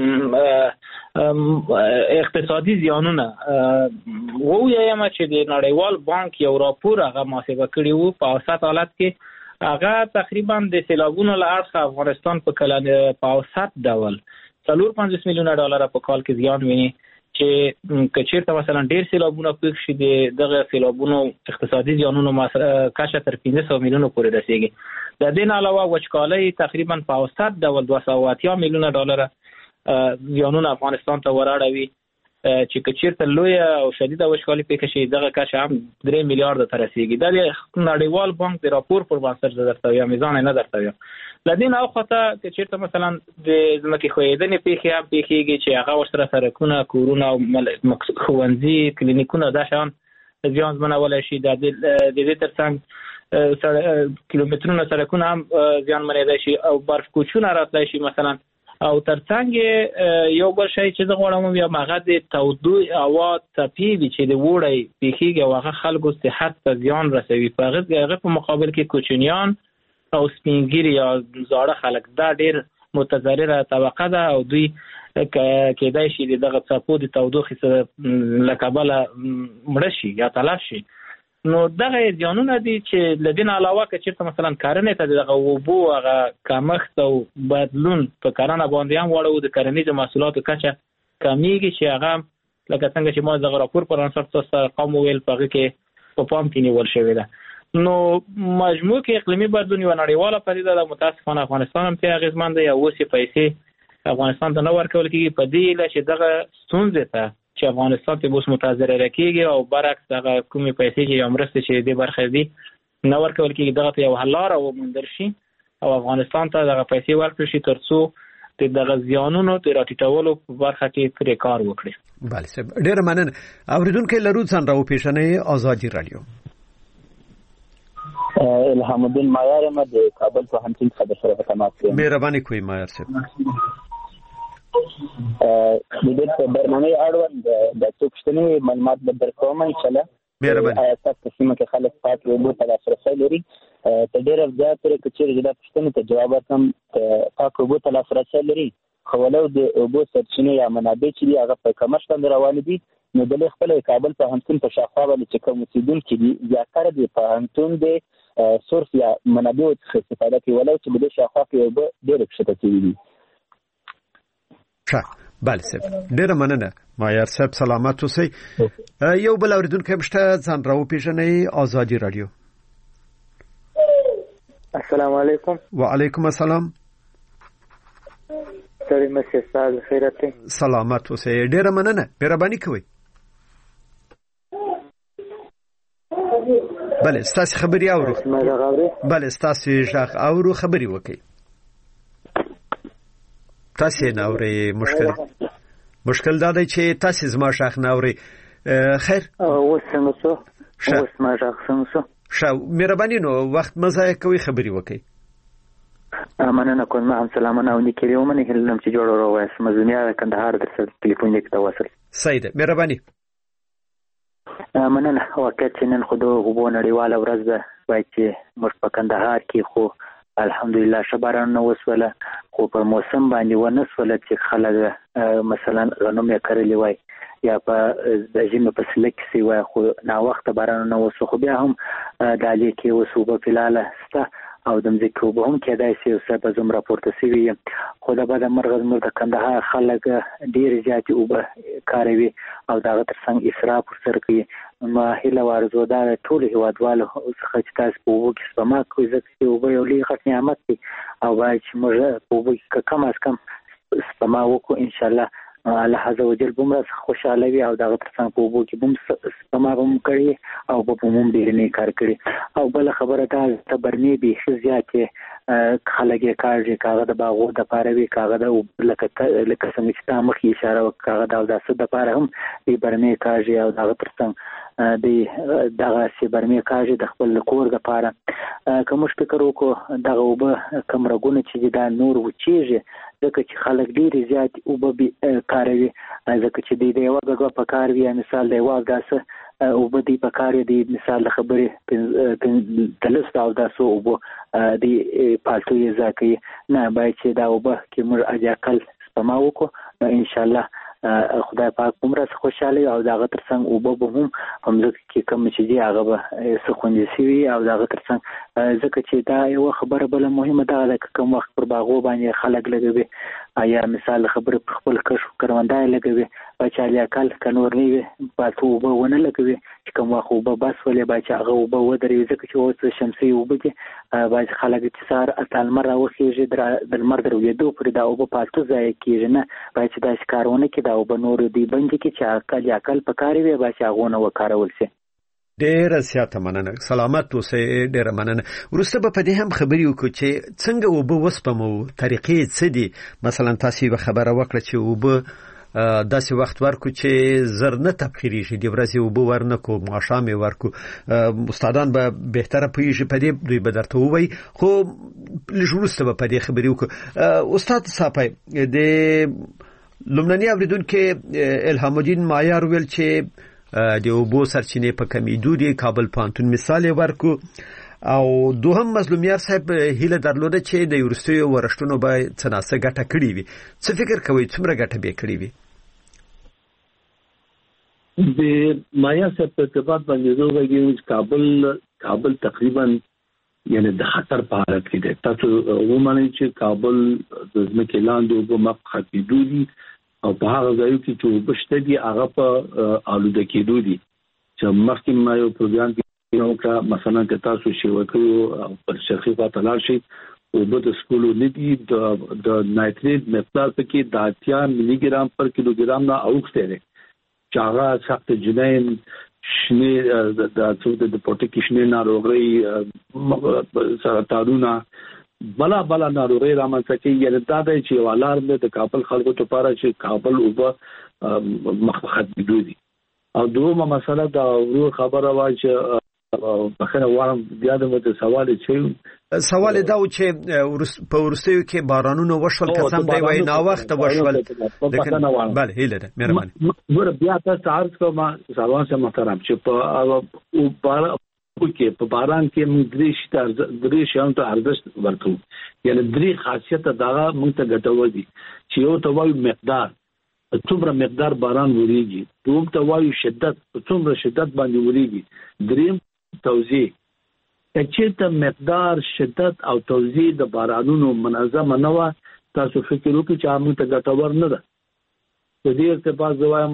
اقتصادي زیانونه ووایم چې د نړیوال بانک یو راپور هغه محاسبه کړی وو، په اوسط حالت کې هغه تقریبا د سیلابونو له اړخه افغانستان په کلنه په اوسط ډول څلور پنځوس میلیونه ډالره په کال کې زیان ویني، چې که چېرته مثلا ډېر سیلابونه پېښ شي د دغه سیلابونو اقتصادي زیانونو کچه تر پنځه سوه میلیونو پورې رسېږي. د دې نه علاوه وچکالۍ تقریبا په اوسط ډول دوه سوه اتیا میلیونه ډالره زیانونه افغانستان ته وراړوي، چې که چېرته لویه او شدیده وچکالي پېښه شي دغه کچه هم درې میلیارده ته رسېږي. دا د نړیوال بانک د راپور پر بنسټ زه درته وایم، میزان یې نه درته وایم. له دې نه اخواته که چېرته مثلا د ځمکې ښویېدنې پېښې هم پېښېږي چې هغه ورسره سړکونه، کورونه او ښوونځي، کلینیکونه دا شیان زیان زمنولی شي. د دې تر څنګ کیلومترونه سړکونه هم زیانمنېدی شي او برف کوچونه راتلی شي مثلا. او ترڅنګ یو بل شی چې زه غواړم ووایم هغه د تودو هوا څپې دي چې د اوړی پېښېږي او هغه خلکو صحت ته زیان رسوي. په هغه په مقابل کې کوچنیان او سپین ږیري یا زاړه خلک دا ډېر متضرره طبقه ده او دوی کېدای شي د دغه څپو د تودوخې له کبله مړه شي یا تلف شي. نو دغه زیانونه دي چې له دې نه علاوه که چېرته مثلا کرنې ته دغه اوبو هغه کمښت او بدلون په کرنه باندې هم واړو، د کرنیزو محصولاتو کچه کمیږي چې هغه لکه څنګه چې ما دغه راپور پر بنسټ تاسو ته ارقام وویل په هغې کې په پام کې نیول شوې ده. نو مجموع کې اقلیمي بدلون یوه نړیواله پدیده ده، متاسفانه افغانستان هم پرې اغېزمن دی او اوس یې پیسې افغانستان ته نه ورکول کېږي په دې هیله چې دغه ستونزې ته چې افغانستان ته اوس متضرره کېږي او برعکس هغه کومې پیسې چې یا مرستې چې دې برخه دي نه ورکول کېږي دغه ته یوه حل لاره وموندل شي او افغانستان ته دغه پیسې ورکړل شي تر څو د دغه زیانونو د راټیټولو په برخه کې پرې کار وکړي. بله صاحب ډېره مننه. اورېدونکی لرو ځان راوپېژنئ. ازادي راډیو. الهام الدین مایار یم د کابل پوهنتون څخه د سره تماس یم. مهرباني کوئ مایار صاحب. د دې په برنامه اړوند د څو پوښتنې معلومات به درکوم انشاءالله. مهرباني. آیا تاسو په سیمه کې خلک پاکې اوبو ته لاسرسی لري؟ ته ډېره زیات پرې که چېرې دا پوښتنې ته جواب ورکړم، پاکې اوبو ته لاسرسی لري خو ولو د اوبو سرچینې یا منابع چې دي هغه په کمښت باندې روانې دي، نو دلې خپله کابل پوهنتون په شاوخوا باندې چې کوم اوسېدونکي دي زیاتره د پوهنتون د سورس یا منابعو څخه استفاده کوي، ولو چې په دې شاوخوا کې اوبه ډېرې کښته شوي دي. ښه بله صاحب ډېره مننه مایار صاحب، سلامت اوسئ. یو بل اورېدونکی هم شته، ځان راوپېژنئ. ازادي راډیو. السلام علیکم. وعلیکم السلام. ستړي مشه استاد خیرت. سلامت اوسئ. ډېره مننه، مهرباني کوئ. بله ستاسې خبرې اورو. بله ستاسې غږ اورو، خبرې وکړئ. تاسې نه اورئ. مشکل مشکل دا دی چې تاسې زما غږ نه اورئ. خیر اوس څنګه شو؟ اوس ما غږ څنګه شو؟ ښه مهرباني نو وخت مه ضایع کوئ، خبرې وکړئ. مننه کوم. هم سلامونه او نیکې ومنې هیله لرم چې جوړ راوایاست. مظلومیا د کندهار در سره ټلیفون لیک ته وصل. صحیح ده، مهرباني. مننه. واقعیت چې نن خو د اوبو نړیواله ورځ ده، باید چې موږ په کندهار کې خو الحمدلله ښه باران نه وسوله، خو په موسم باندې ونه سوله چې خلک مثلا غنم یې کرلی وای یا په د ژمي په سله کې وای، خو ناوخته باران نه وسو. خو بیا هم د علي کې اوس اوبه فلحاله شته او د مځکې اوبه هم کېدای شي یو څه به زم راپورته شوي، خو د بده مرغه زموږ د کندهار خلک ډېرې زیاتې اوبه کاروي او د هغه تر څنګ اسراف ورسره کوي. ما هیله وارزو دا ټول هیوادوالو څخه چې تاسو په اوبو کې سپما کوئ ځکه چې اوبه یو لوی غټ نعمت دی او باید چې موږ په اوبو کې کم از کم سپما وکړو انشاءالله الله عز وجل به موږ خوشاله وي او دغه ترڅنګ په اوبو کې به سپما به مو کړې او به مو ډېر نه کار کړي او بله خبره دا ته برنې بیخي زیاتې خلک یې کاږي کاغه د باغو دپاره وي کاغه د لکه لکه څنګه چې تا مخکې اشاره وکړه کاغه د اوداسه دپاره هم دې برنې کاږي او دغه ترڅنګ د دغسې برنې کاږي د خپل کور دپاره که موږ فکر وکړو دغه اوبه کوم رګونه چې دي دا نور وچېږي ځکه چې خلک ډېرې زیات اوبه کاروي ځکه چې دوی د یوه ګګه په کار وي یا مثال د یوه اوداسه اوبه دی په کار دی مثال د خبرې تلسته اوداسو اوبه دی پالتو یې ځای کوي نه باید چې دا اوبه کې موږ اجاقل سپما وکړو نو انشاءالله خدای پاک به مرسته خوشحاله وي او د هغه ترڅنګ اوبه به هم همځکه کې کوم چې دي هغه به څه خوندي شوي او د هغه ترڅنګ ځکه چې دا یوه خبره بله مهمه دغه ده که کوم وخت پر باغو باندې خلک لګوي یا مثال خبره په خپل کشف کروندای لګوي باید چې الیاکل که نور نه وي پالتو اوبه ونه لګوي چې کوم وخت اوبه بس ولې باید چې هغه اوبه ودروي ځکه چې اوس شمسي اوبه دي باید خلک چې سهار اته لمر راوخېږي د لمر د رویېدو پورې دا اوبه پالتو ضایع کېږي نه باید چې داسې کار ونه کړي دا اوبه نور دی بندې کړي چې اکل یا اکل په کار وي باید چې هغه ونه وکارول شي ډیره زیاته مننه سلامت اوسئ ډیره مننه وروسته به په دې هم خبرې وکړو چې څنګه اوبه وسپمو طریقې څه دي مثلا تاسو یې خبره وکړه چې اوبه داسې وخت ورکو چې زر نه تبخیریږي د ورځې اوبه ورنکو ماښام یې ورکو استادان به بهتره پوهیږي په دې دوی به درته ووایي خو لږ وروسته به په دې خبرې وکړو استاد صاحب د لومړني اورېدونکي الهام الدین مایار ویل چې د اوبو سرچینې په کمیدو دي کابل پوهنتون مثال یې ورکو او دوهم مظلومیار صاحب هیله درلوده چې د وروستیو ورښتونو به څه ناڅه ګټه کړې وي څه فکر کوئ څومره ګټه به یې کړې وي د مایا صاحب په ارتباط باندې زه وایي چې کابل کابل تقریبا یعنی د خطر په حالت کې دی تاسو ومنئ چې کابل د ځمکې لاندې اوبه مخ ختمېدو دي او په هغه ځایو کې چې اوبه شته دي هغه په آلوده کېدو دي چې مخکې ما یو پروګرام کې وکړه مثلا که تاسو شیوکیو او پر شرقي خواته لاړ شئ اوبه د سکولو نه دي د نایتریت مقدار پکې د اتیا ملي ګرام پر کیلوګرام نه اوښتی دی چې هغه سخت جنین شنې د څو د پوټکي شنې ناروغۍ سرطانونه بلا بلا ناروغي رامنځته کوي یعنی دا دی چې یو الارم دی د کابل خلکو لپاره چې کابل اوبه مخ په ختمېدو دي او دویمه مسله دا ورو خبره وایي چې بخښنه غواړم بیا د مته سوال چې سوال دا و چې په وروستیو کې بارانونه وشول قسم دی وای نا وخت وشول بله هیله ده مهرباني ور بیا تاسو عرض کوم سلام سره محترم چې په کې په باران کې موږ درې شته درې شیان ته ارزښت ورکو یعنی درې خاصیت دا موږ ته ګټور دي چې یو ته وایو مقدار څومره مقدار باران وریږي دوم ته وایو شدت څومره شدت باندې وریږي دریم توزیع چې ته مقدار شدت او توزیع د بارانونو منظمه نه و تاسو فکر وکړئ چې موږ ته ګټور نه ده په دې ارتباط زوایم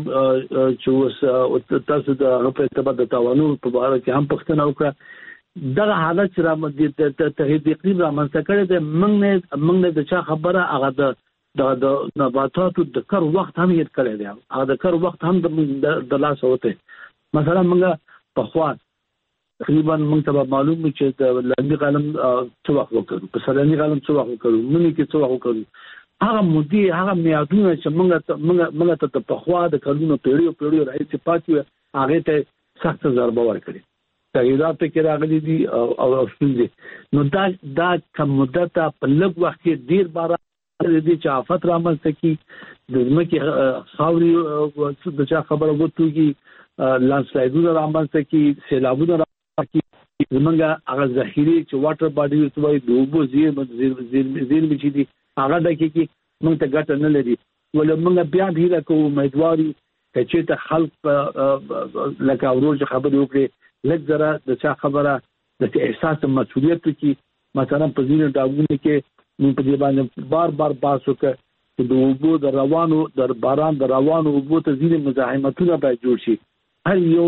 چې تاسو د په ارتباط د تاوانونو په اړه کې هم پوښتنه وکړه دغه حالت چې را د تغییر اقلیم رامنځته کړی دی موږ نه موږ نه د چا خبره هغه د د نباتاتو د کار وخت هم یې کړی دی هغه د کار وخت هم د لاس وته مثلا موږ په خوا تقریبا موږ ته معلوم چې د لاندې قلم څو وخت وکړو په سلامي قلم څو وخت وکړو مونږ کې څو وخت وکړو هغه مودي هغه میادونه چې موږ موږ موږ ته په خوا د کلونو پیړیو پیړیو راځي پاتې هغه ته سخت ضربه ورکړي تغیرات کې راغلي دي او او دي نو دا دا کوم مدت په لږ وخت کې ډیر بار دي چې آفت رامنځته کی د ځمکې خاوري د چا خبره وته لانسلایډونه رامنځته کی سیلابونه رامنځته کی زمونږ هغه ذخیره چې واټر باډي وسوي د اوبو زیر زیر زیر مچې دي هغه د کې موږ ته ګټه نه لري ولې موږ بیا هیله کوو امیدواري چې ته خلک لکه اورول خبرې وکړي لږ ذره د چا خبره د احساس مسؤلیت کې مثلا په ځینو ډاګونو کې موږ په دې باندې بار بار بحث وکړو چې د اوبو د روانو د باران د روانو اوبو ته ځینې مزاحمتونه باید جوړ شي هر یو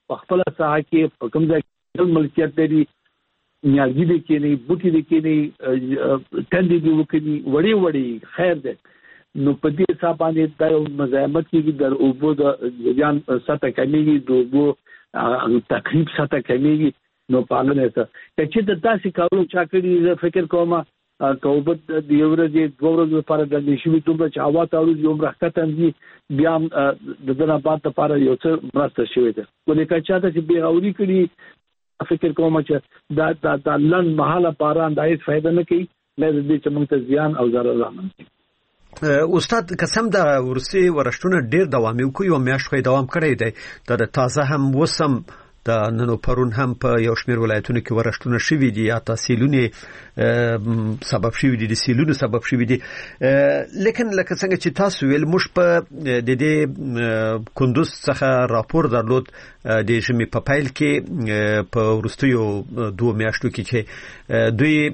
په خپل ساحه کې په کوم ځای کې ملکیت لري نیازي دي کې نه بوټي دي کې نه تندې دي وکړي وړي وړي خیر ده نو په دې حساب باندې د مزاحمت کې د اوبو د ځان سطح کمیږي د اوبو تقریب سطح کمیږي نو پالنه څه چې د تاسو کارو چا کړی فکر کوم کوبت د یو ورځې دوه ورځې لپاره د نشوي دومره چې هوا ته ورځي عمر ختم دي بیا د دغه بعد لپاره یو څه مرسته شوی ده ولکه چاته چې بیغوري کړي فکر کوم چې دا د لن محاله باران د هیڅ فائدہ نه کوي مې دې چې موږ ته زیان او ضرر رامنځته استاد قسم د ورسي ورشتونه ډیر دوام یو کوي او میاشت خو دوام کړی دی د تازه هم وسم د ننو پرون هم په یو شمېر ولایتونو کې ورشتونه شوي دي یا تحصیلونه سبب شوي دي د سیلونو سبب شوي دي لیکن لکه څنګه چې تاسو ویل موږ په د دې کندوز څخه راپور درلود د ژمي په پیل کې په ورستیو دوه میاشتو کې چې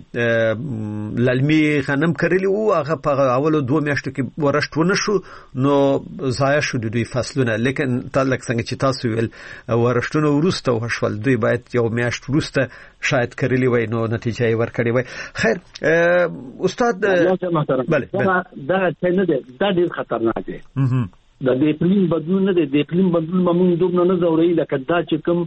دوی للمي غنم کړلی او هغه په اولو دوه میاشتو کې ورشتونه شو نو ضایع شو دوی فصلونه لیکن تلک څنګه چې تاسو ویل ورشتونه ورست ته وشول دوی باید یو میاشت وروسته شاید کړلی وای نو نتیجه یې ورکړې وای خیر استاد بله دا څه نه ده دا ډیر خطرناک دی د اقلیم بدلون نه دی د اقلیم بدلون ممنوع دومره نه زوري لکه دا چې کوم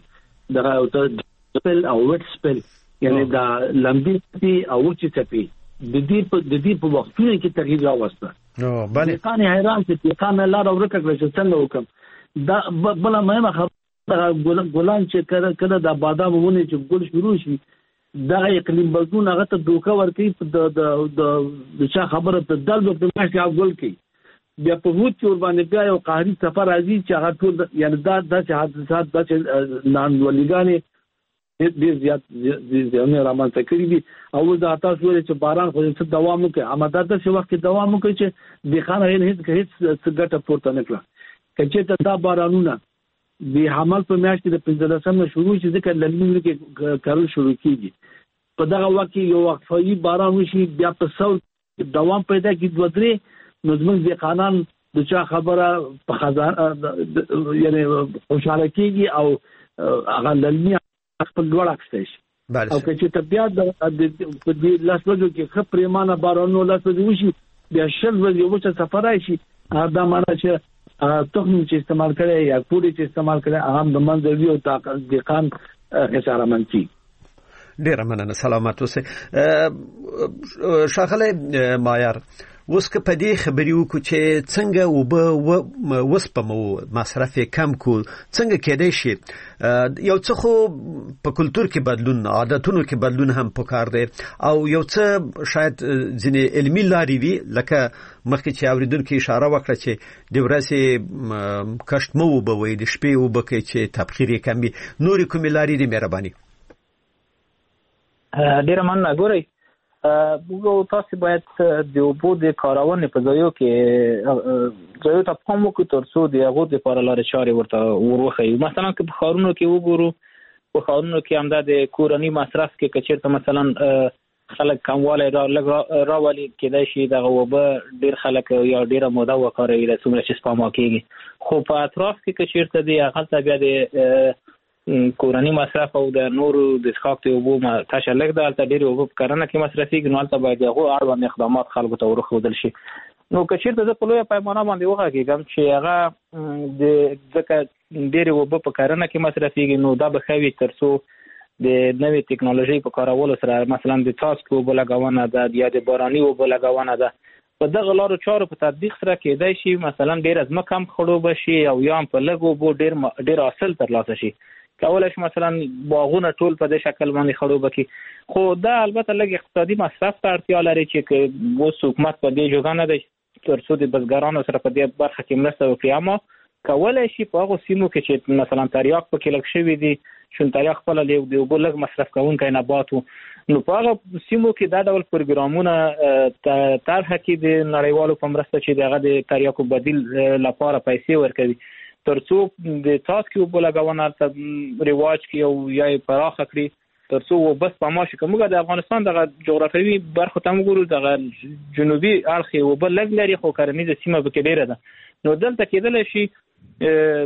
د سپل او ویټ سپل یعنی دا لمبي او چې چپی د دې په د دې په وختونو کې تغییر راوسته نو بله کانه حیران چې کانه لار ورکه کړی څنګه وکم دا بل مهمه خبره ګلان چې کله کله د بادام ونه چې ګل شروع شي دا اقلیم بدلون هغه ته دوکه ورکوي د د د چا خبره په دل په ماشي ګل کوي بیا په ووت ور باندې بیا یو قهري سفر راځي چې هغه ټول یعنی دا د حادثات د نان ولګانې ډېر زیات ځینې رامنځته کړي دي او دا تاسو چې باران خو څه دوام وکړي امدا د څه وخت دوام وکړي چې د خانه هیڅ هیڅ څه ګټه پورته نه کړه کچې ته دا بارانونه د حمل په میاشت کې د پنځلسم شروع شي ځکه لمنو کې کارل شروع کیږي په دغه وخت کې یو وقفي باران وشي بیا په څو دوام پیدا کی دوه درې نظم د قانون د چا خبره په خزانه یعنی خوشاله کیږي او هغه لمنی خپل ډول اکستای شي او چې طبيعت د دې لاس وجو کې خپرېمانه بارانو لاس وجو شي بیا شل ورځې وڅ سفر راشي دا معنی چې تخم چې استعمال کړي یا پوری چې استعمال کړي هغه د منځوي او طاقت دقان خساره منتي ډیر مننه سلامات اوسه شاغله مایار اوس که په دې خبرې وکړو چې څنګه وب وسپمو مصرف کم کول څنګه کېدای شي یو څه خو په کلچر کې بدلون عادتونو کې بدلون هم پکار دی او یو څه شاید ځینې علمي لارې وي لکه مخکې چې اوریدونکو اشاره وکړه چې د ورځې کښت مو وبوي د شپې وبکې چې تبخیر کم وي نورې کومې لارې دې مهرباني ډیر مننه ګورئ موږ تاسو باید د اوبو د کارونې په ځایو کې ځایو ته پام وکړو ترڅو د هغو دپاره لارې چارې ورته وروښیو مثلا که په ښارونو کې وګورو په ښارونو کې همدا د کورني مصرف کې که چېرته مثلا خلک کموالی راولي کېدای شي دغه اوبه ډېر خلک یا ډېره موده وکاروي د څومره چې سپما کېږي خو په اطراف کې که چېرته دی هغلته بیا د کورنی مصرف او د نورو د څښاک د اوبو تشه لږ ده هلته ډېرې اوبه په کرنه کې مصرفېږي نو هلته باید د هغو اړوند اقدامات خلکو ته ورښودل شي نو که چېرته زه په لویه پیمانه باندې وغږېږم چې هغه د ځکه ډېرې اوبه په کرنه کې مصرفېږي نو دا به ښه وي تر څو د نوې ټکنالوژۍ په کارولو سره مثلا د څاڅکو اوبه لګونه ده یا د باراني اوبه لګونه ده په دغه لارو چارو په تطبیق سره کېدای شي مثلا ډېره ځمکه هم خړوبه شي او یا هم په لږ اوبو ډېر حاصل ترلاسه شي کولای شي مثلا باغونه ټول په دې شکل باندې خړوبه کړي خو دا البته لږ اقتصادي مصرف ته اړتیا لري چې اوس حکومت په دې جوګه نه دی تر څو د بزګرانو سره په دې برخه کې مرسته وکړي اما کولای شي په هغو سیمو کې چې مثلا تریاک پکې لږ شوي دي چون تریاک خپله د اوبو لږ مصرف کوونکی نبات و نو په هغه سیمو کې دا ډول پروګرامونه طرحه کړي د نړیوالو په مرسته چې د هغه د تریاکو بدیل لپاره پیسې ورکوي تر څو د څاڅکي اوبو لګونه هلته رواج کړي او یا یې پراخه کړي تر څو اوبه سپما شي که موږ د افغانستان دغه جغرافیوي برخو ته وګورو دغه جنوبي اړخ یې اوبه لږ لري خو کرنیزه سیمه پکې ډېره ده نو دلته کېدلی شي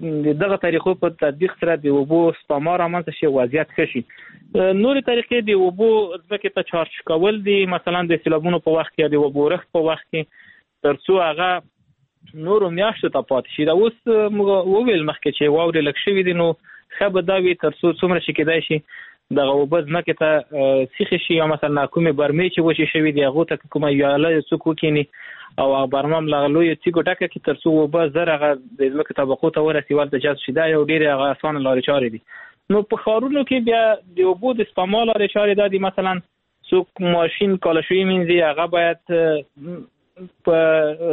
دغه طریقو په تطبیق سره د اوبو سپما رامنځته شي وضعیت ښه شي. نورې طریقې د اوبو ځمکې ته چارج کول دي، مثلا د سیلابونو په وخت کې د اوبو رخت په وخت کې تر څو هغه نورو میاشتو ته پاتې شي. دا اوس موږ وویل مخکې چې واورې لږ شوي دي، نو ښه به دا وي تر څو څومره چې کېدای شي دغه اوبه ځمکې ته سیخې شي، یا مثلا کومې برمې چې وچې شوي دي هغو ته کومه ویاله څوک وکیني او هغه برمه هم له لویو تیږو ډکه کړي تر څو اوبه زر هغه د ځمکې طبقو ته ورسي، ورته جذب شي. دا یو ډېرې هغه اسانه لارې چارې دي. نو په ښارونو کې بیا د اوبو د سپما لارې چارې دا دي، مثلا څوک ماشین کالشوي مینځي هغه باید په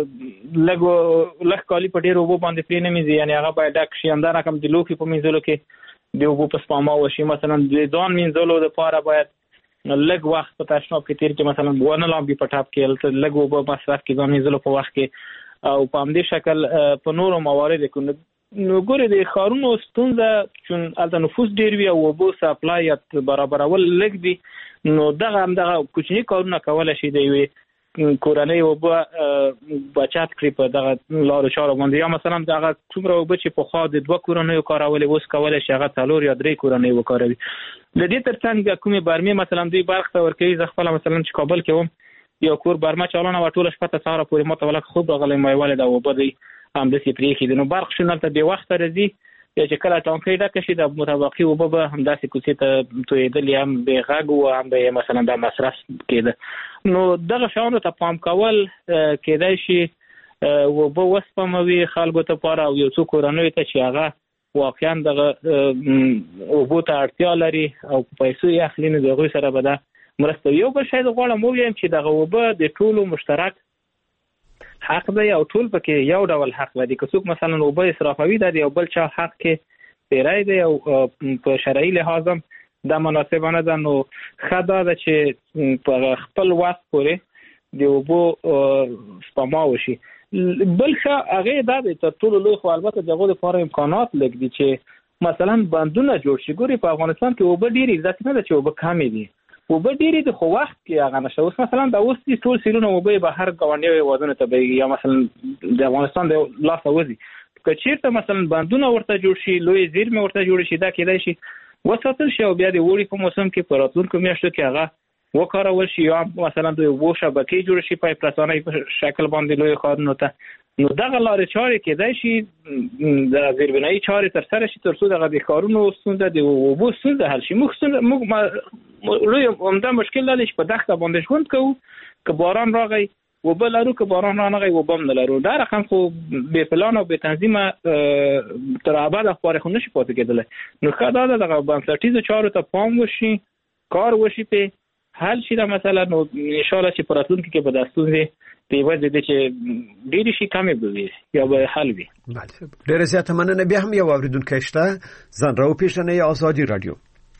لږ لږ کالي په ډېرو اوبو باندې پرې نه مینځي، یعنې هغه باید ډک شي. همدارقم د لوښي په مینځلو کې د اوبو په سپما وشي. مثلا د ځان مینځلو دپاره باید لږ وخت په تشناب کې تیر کې، مثلا ونه لامبي په ټاپ کې هلته لږ اوبه مصرف کې ځان مینځلو په وخت کې، او په همدې شکل په نورو مواردو کې. نو ګورې د ښارونو ستونزه چون هلته نفوس ډېر وي او اوبو سپلای برابرول لږ دي، نو دغه همدغه کوچني کارونه کولی شي د یوې کورنۍ اوبه بچت کړي په دغه لارو چارو باندې. یا مثلا دغه څومره اوبه چې پخوا د دوه کورنیو کارولې اوس کولی شي هغه څلور یا درې کورنۍ وکاروي. د دې تر څنګ کومې برمې مثلا دوی برق ته ورکوي. زه خپله مثلا چې کابل کې وم یو کور برمه چالانه وه، ټوله شپه تر سهاره پورې ما ته ولکه خوب راغلی، ما ولې دا اوبه دی همداسې پرېښي دي. نو برق شون هلته بې وخته راځي، یا چې کله ټانکۍ ډکه شي د متبقي اوبه به همداسې کوڅې ته تویېدلې، هم بې غږ و هم به مثلا دا مصرف کېده. نو دغه شیانو ته پام کول کېدای شي اوبه وسپموي خلکو ته پاره، او یو څو کورنیو ته چې هغه واقعا دغه اوبو ته اړتیا لري او په پیسو یې اخلي، نو د هغوی سره به دا مرسته وي. یو بل شی زه غواړم ووایم چې دغه اوبه د ټولو مشترک حق دی او ټول پکې یو ډول حق لري. که څوک مثلا اوبه اسرافوي دا د یو بل چا حق کې پیری دی او په شرعي لحاظ هم دا مناسبه نه ده. نو ښه دا ده چې په خپل وخت پورې د اوبو سپما وشي. بل ښه هغې دا دی تر ټولو لوی، خو البته د هغو دپاره امکانات لږ دي چې مثلا بندونه جوړ شي. ګورې په افغانستان کې اوبه ډېرې، داسې نه ده چې اوبه کمې دي، اوبه ډېرې دي خو وخت کې هغه نشته. اوس مثلا دا اوس دي ټول سیلونه اوبه یې بهر ګاونډیو هېوادونو ته بهېږي، یا مثلا د افغانستان د لاسه وځي. که چېرته مثلا بندونه ورته جوړ شي، لویې زیرمې ورته جوړې شي، دا کېدای شي وساتل شي او بیا د اوړي په موسم کې په راتلونکو میاشتو کې هغه وکارول شي، یا مثلا د اوبو شبکې جوړ شي پایپ رسانۍ په شکل باندې لویو ښارونو ته. نو دغه لارې چارې کېدای شي د زیربنایي چارې ترسره شي تر څو دغه د ښارونو ستونزه د اوبو ستونزه حل شي. موږ موږ لوی عمده مشکل دا دی چې په دښته باندې ژوند کوو، که باران راغی اوبه لرو، که باران رانغی اوبه هم نه لرو. دا رقم خو بې پلان او بې تنظیمه تر ابده خپاره خو نشي پاتې کېدلی. نو ښه دا ده دغه بنسټیزو چارو ته پام وشي، کار وشي، پې حل شي دا مسله. نو انشاءالله چې په راتلونکي کې به دا ستونزې په وجه دي چې ډېرې شي کمې به وي یا به حل وي. ډېره زیاته مننه. بیا هم یو اورېدونکی شته، ځان راوپېژنئ. ازادي راډیو.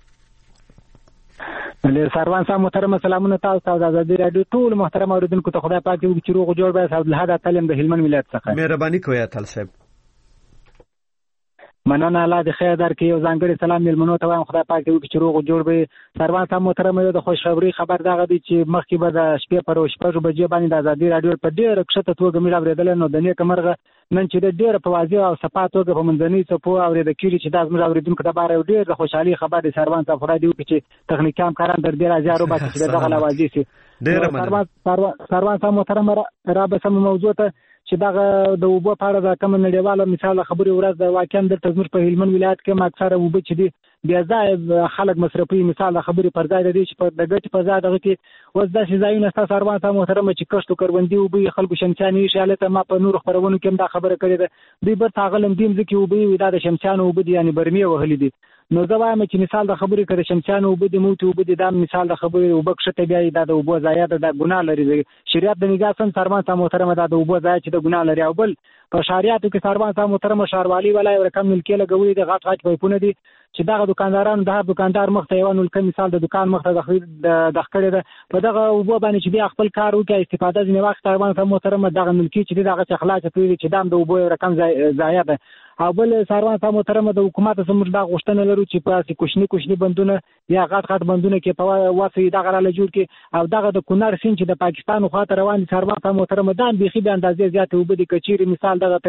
سروان صاحب محترم سلامونه تاسو ته. د ازادي راډیو ټول محترم اوریدونکو ته خدای پاک دې چې روغ جوړ به. عبدالحد اتلم د هلمند ولایت څخه. مهرباني کوئ اتل صاحب. مننه، الله دې خیر درکړي. یو ځانګړی سلام مېلمنو ته وایم، خدای پاک دې چې روغ جوړ به. سروان صاحب محترم یو د خوشخبری خبر دغه دی چې مخکې به د شپې پر شپږ بجې باندې د ازادي راډیو په ډېره کښته توګه مې اورېدل. نو د نیکه مرغه نن چې د ډېره په واضح او صفا توګه په منځنۍ څپو اورېده کېږي چې دا زموږ اورېدونکو دپاره یو ډېر د خوشحالي خبر دی. سروان صاحب خدای دې وکړي چې تخنیکي همکاران تر ډېره زیار وباسي چې دغه له واضح شي. سروان صاحب محترم را به سمه موضوع ته چې دغه د اوبو په اړه د کوم نړیواله مثال خبرې ورځ د واقعا دلته زموږ په هلمند ولایت کې اکثره اوبه چې دي بیا ځای خلک مصرفوي. مثال د خبرې پر ځای دی چې په د ګټې په ځای دغه کې اوس داسې ځایونه شته سروان صاحب محترمه چې کښت و کروندې اوبه خلکو شمسیانې ایښي. هلته ما په نورو خپرونو کې هم دا خبره کړې ده. دوی برته هغه لمدې مځکې اوبه وي، دا د شمسیانو اوبه دي، یعنې برمې وهلي دي. نو زه وایم چې مثال د خبرې که د شمسیانو اوبه دي، موتې اوبه دي، دا مثال د خبرې اوبه کښته بیا دا د اوبو ضایع ده، دا ګناه لري. شریعت د نګاه سم سروان صاحب محترمه دا د اوبو ضایع چې د ګناه لري. او بل په شهریاتو کې سروان صاحب محترمه ښاروالي والا یو رقم ملکیه لګولي دي، غټ غټ پایپونه دي چې دغه دکاندارانو د هر دکاندار مخ ته یو نلکه مثال د دکان مخ ته د دغ کړې ده. په دغه اوبو باندې چې بیا خپل کار وکړي استفاده ځینې وخت سروان صاحب محترمه دغه ملکي چې دي دغه چې خلاص کوي چې دام د اوبو یو رقم ضایع ده. او بل سروان صاحب محترمه د حکومت څخه موږ دا غوښتنه لرو چې په کوچني کوچني بندونه یا غټ غټ بندونه کې په واسي دغه را جوړ کې، او دغه د کونړ سیند چې د پاکستان خواته روان دي سروان صاحب محترمه دا بيخي به اندازې زیات اوبه دي. کچيري مثال دغه ته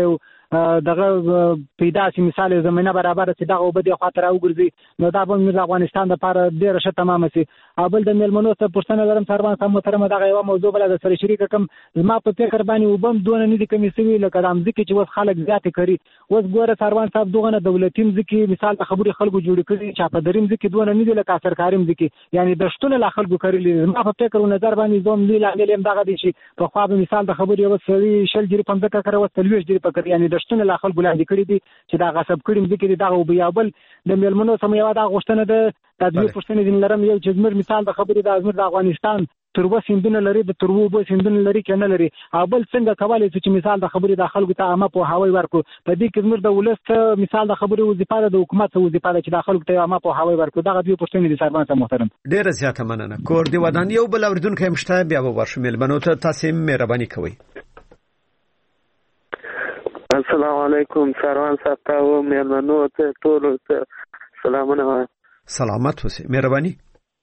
دغه پیدا سي مثال زمينه برابر سي دغه وبدي خاطر او ګرځي نو دا به د افغانستان لپاره ډیره ښه تمام سي. اول د میلمنو ته پوښتنه لرم سروان صاحب محترم دغه یو موضوع بل د سره شریک کوم زما په فکر باندې وبم دونه نه دي کمی سوي لکه د امزکه چې وس خلک زیات کوي وس ګوره سروان صاحب دغه نه دولتي مزکه مثال د خبري خلکو جوړ کړي چې په دریم ځکه دونه نه دي لکه سرکاري مزکه یعنی د شتون لا خلکو کوي ما په فکر و نظر باندې زوم دی لا علم دغه دي چې په خو به مثال د خبري وس سوي شل جری په ځکه کړو تلويش جری په کړی یعنی د شتون لا خلکو لا دي کړی دي چې دا غصب کړي مزکه دي دغه بیا بل د میلمنو سم یو دا غوښتنه د تدویر پښتنې دین لرم یو چې زمر مثال د خبري د ازمر د افغانستان تربو سیندونه لري د تربو بو سیندونه لري کنه لري او بل څنګه کولای شي چې مثال د خبري د خلکو ته عامه په هواي ورکو په دې کې زمر د ولست مثال د خبري وظیفه د حکومت وظیفه ده چې د خلکو ته عامه په هواي ورکو دغه دوی پښتنې دي سربان ته محترم ډیره زیاته مننه کور دی ودان یو بل اوردونکو مشته بیا به ورشو میلمنو ته تاسو مهرباني کوئ. السلام علیکم سروان صاحب او میلمنو ته ټول ته سلامونه سلامت اوسئ مهرباني.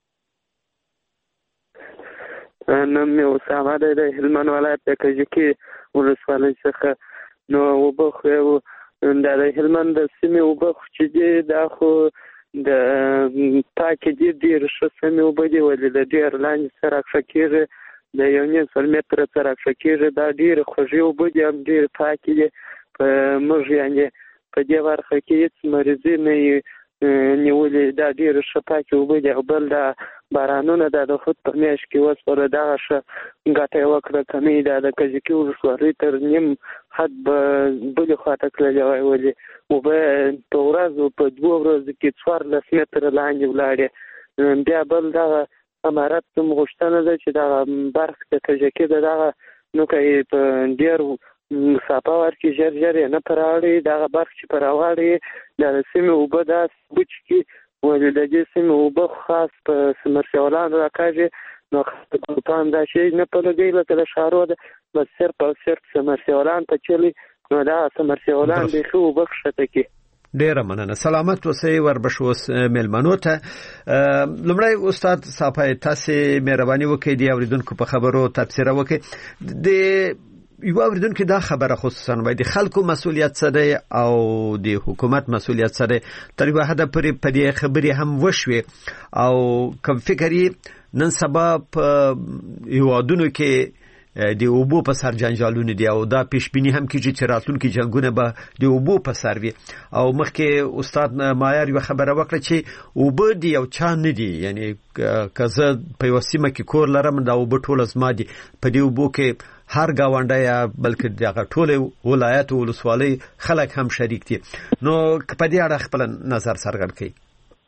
نن مې اسامه د هلمند ولایت د کجکي ولسوالۍ څخه نو وبخو د هلمند د سیمې وبخو چې دی دا خو د پاکې دي ډېر ښه سیمې اوبه دي ولې د ډېر لاندې سره راکښه کېږي د یو نیم سل متره سره راکښه کېږي دا ډېرې خوږې اوبه دي هم ډېرې پاکې دي په موږ یعنې په دې برخه کې هېڅ مریضي نه وي نیولې دا ډېره ښه پاکې اوبه دي او بل دا بارانونه دا د خود په میاشت کې وسوله دغه ښه ګټه یې وکړه که نه دا د کجکي ولسوالۍ تر نیم حد به بلې خواته تللې وای ولې اوبه په ورځو په دوو ورځو کې څوارلس متره لاندې ولاړې. بیا بل دغه امارت کوم غوښتنه ده چې دغه برخه د کجکي د دغه نو که یې په ډېر صافه ورکړي ژر ژر یې نه په راوړي دغه برخه چې په راوړي د سیمې اوبه داسې بوچ کړي ولې د دې سیمې اوبه خاص په سمرسیولان راکاږي نو ګروپان دا شی نه په لګي لکه د ښارو ده بس صرف او صرف سمرسیولان ته چلی نو دا سمرسیولان دی خو اوبه ښکته کړي. ډیره مننه سلامت اوسئ وربشوس میلمنو ته. لومړی استاد صاحب تاسو مهرباني وکړئ دی اوریدونکو په خبرو تبصره وکړئ د یو اوریدونکو دا خبره خصوصا وای د خلکو مسؤلیت څه دی او د حکومت مسؤلیت څه دی تر یو حد پورې په دې خبرې هم وشوي او کوم فکر یې نن سبا په یوادونو کې د اوبو په سر جنجالونه دي او دا پیشبینی هم کیږي چې راتلونکي جنگونه به د اوبو په سر وي او مخکې استاد مایر یو خبره وکړه چې اوبو دی او چا نه دي یعنی کزه په وسیمه کې کور لرم دا اوبو ټول زما دي په دې اوبو کې هر گاونډی یا بلکې دغه ټول ولایت او ولسوالۍ خلک هم شریک دي نو په دې اړه خپل نظر څرګند کړئ.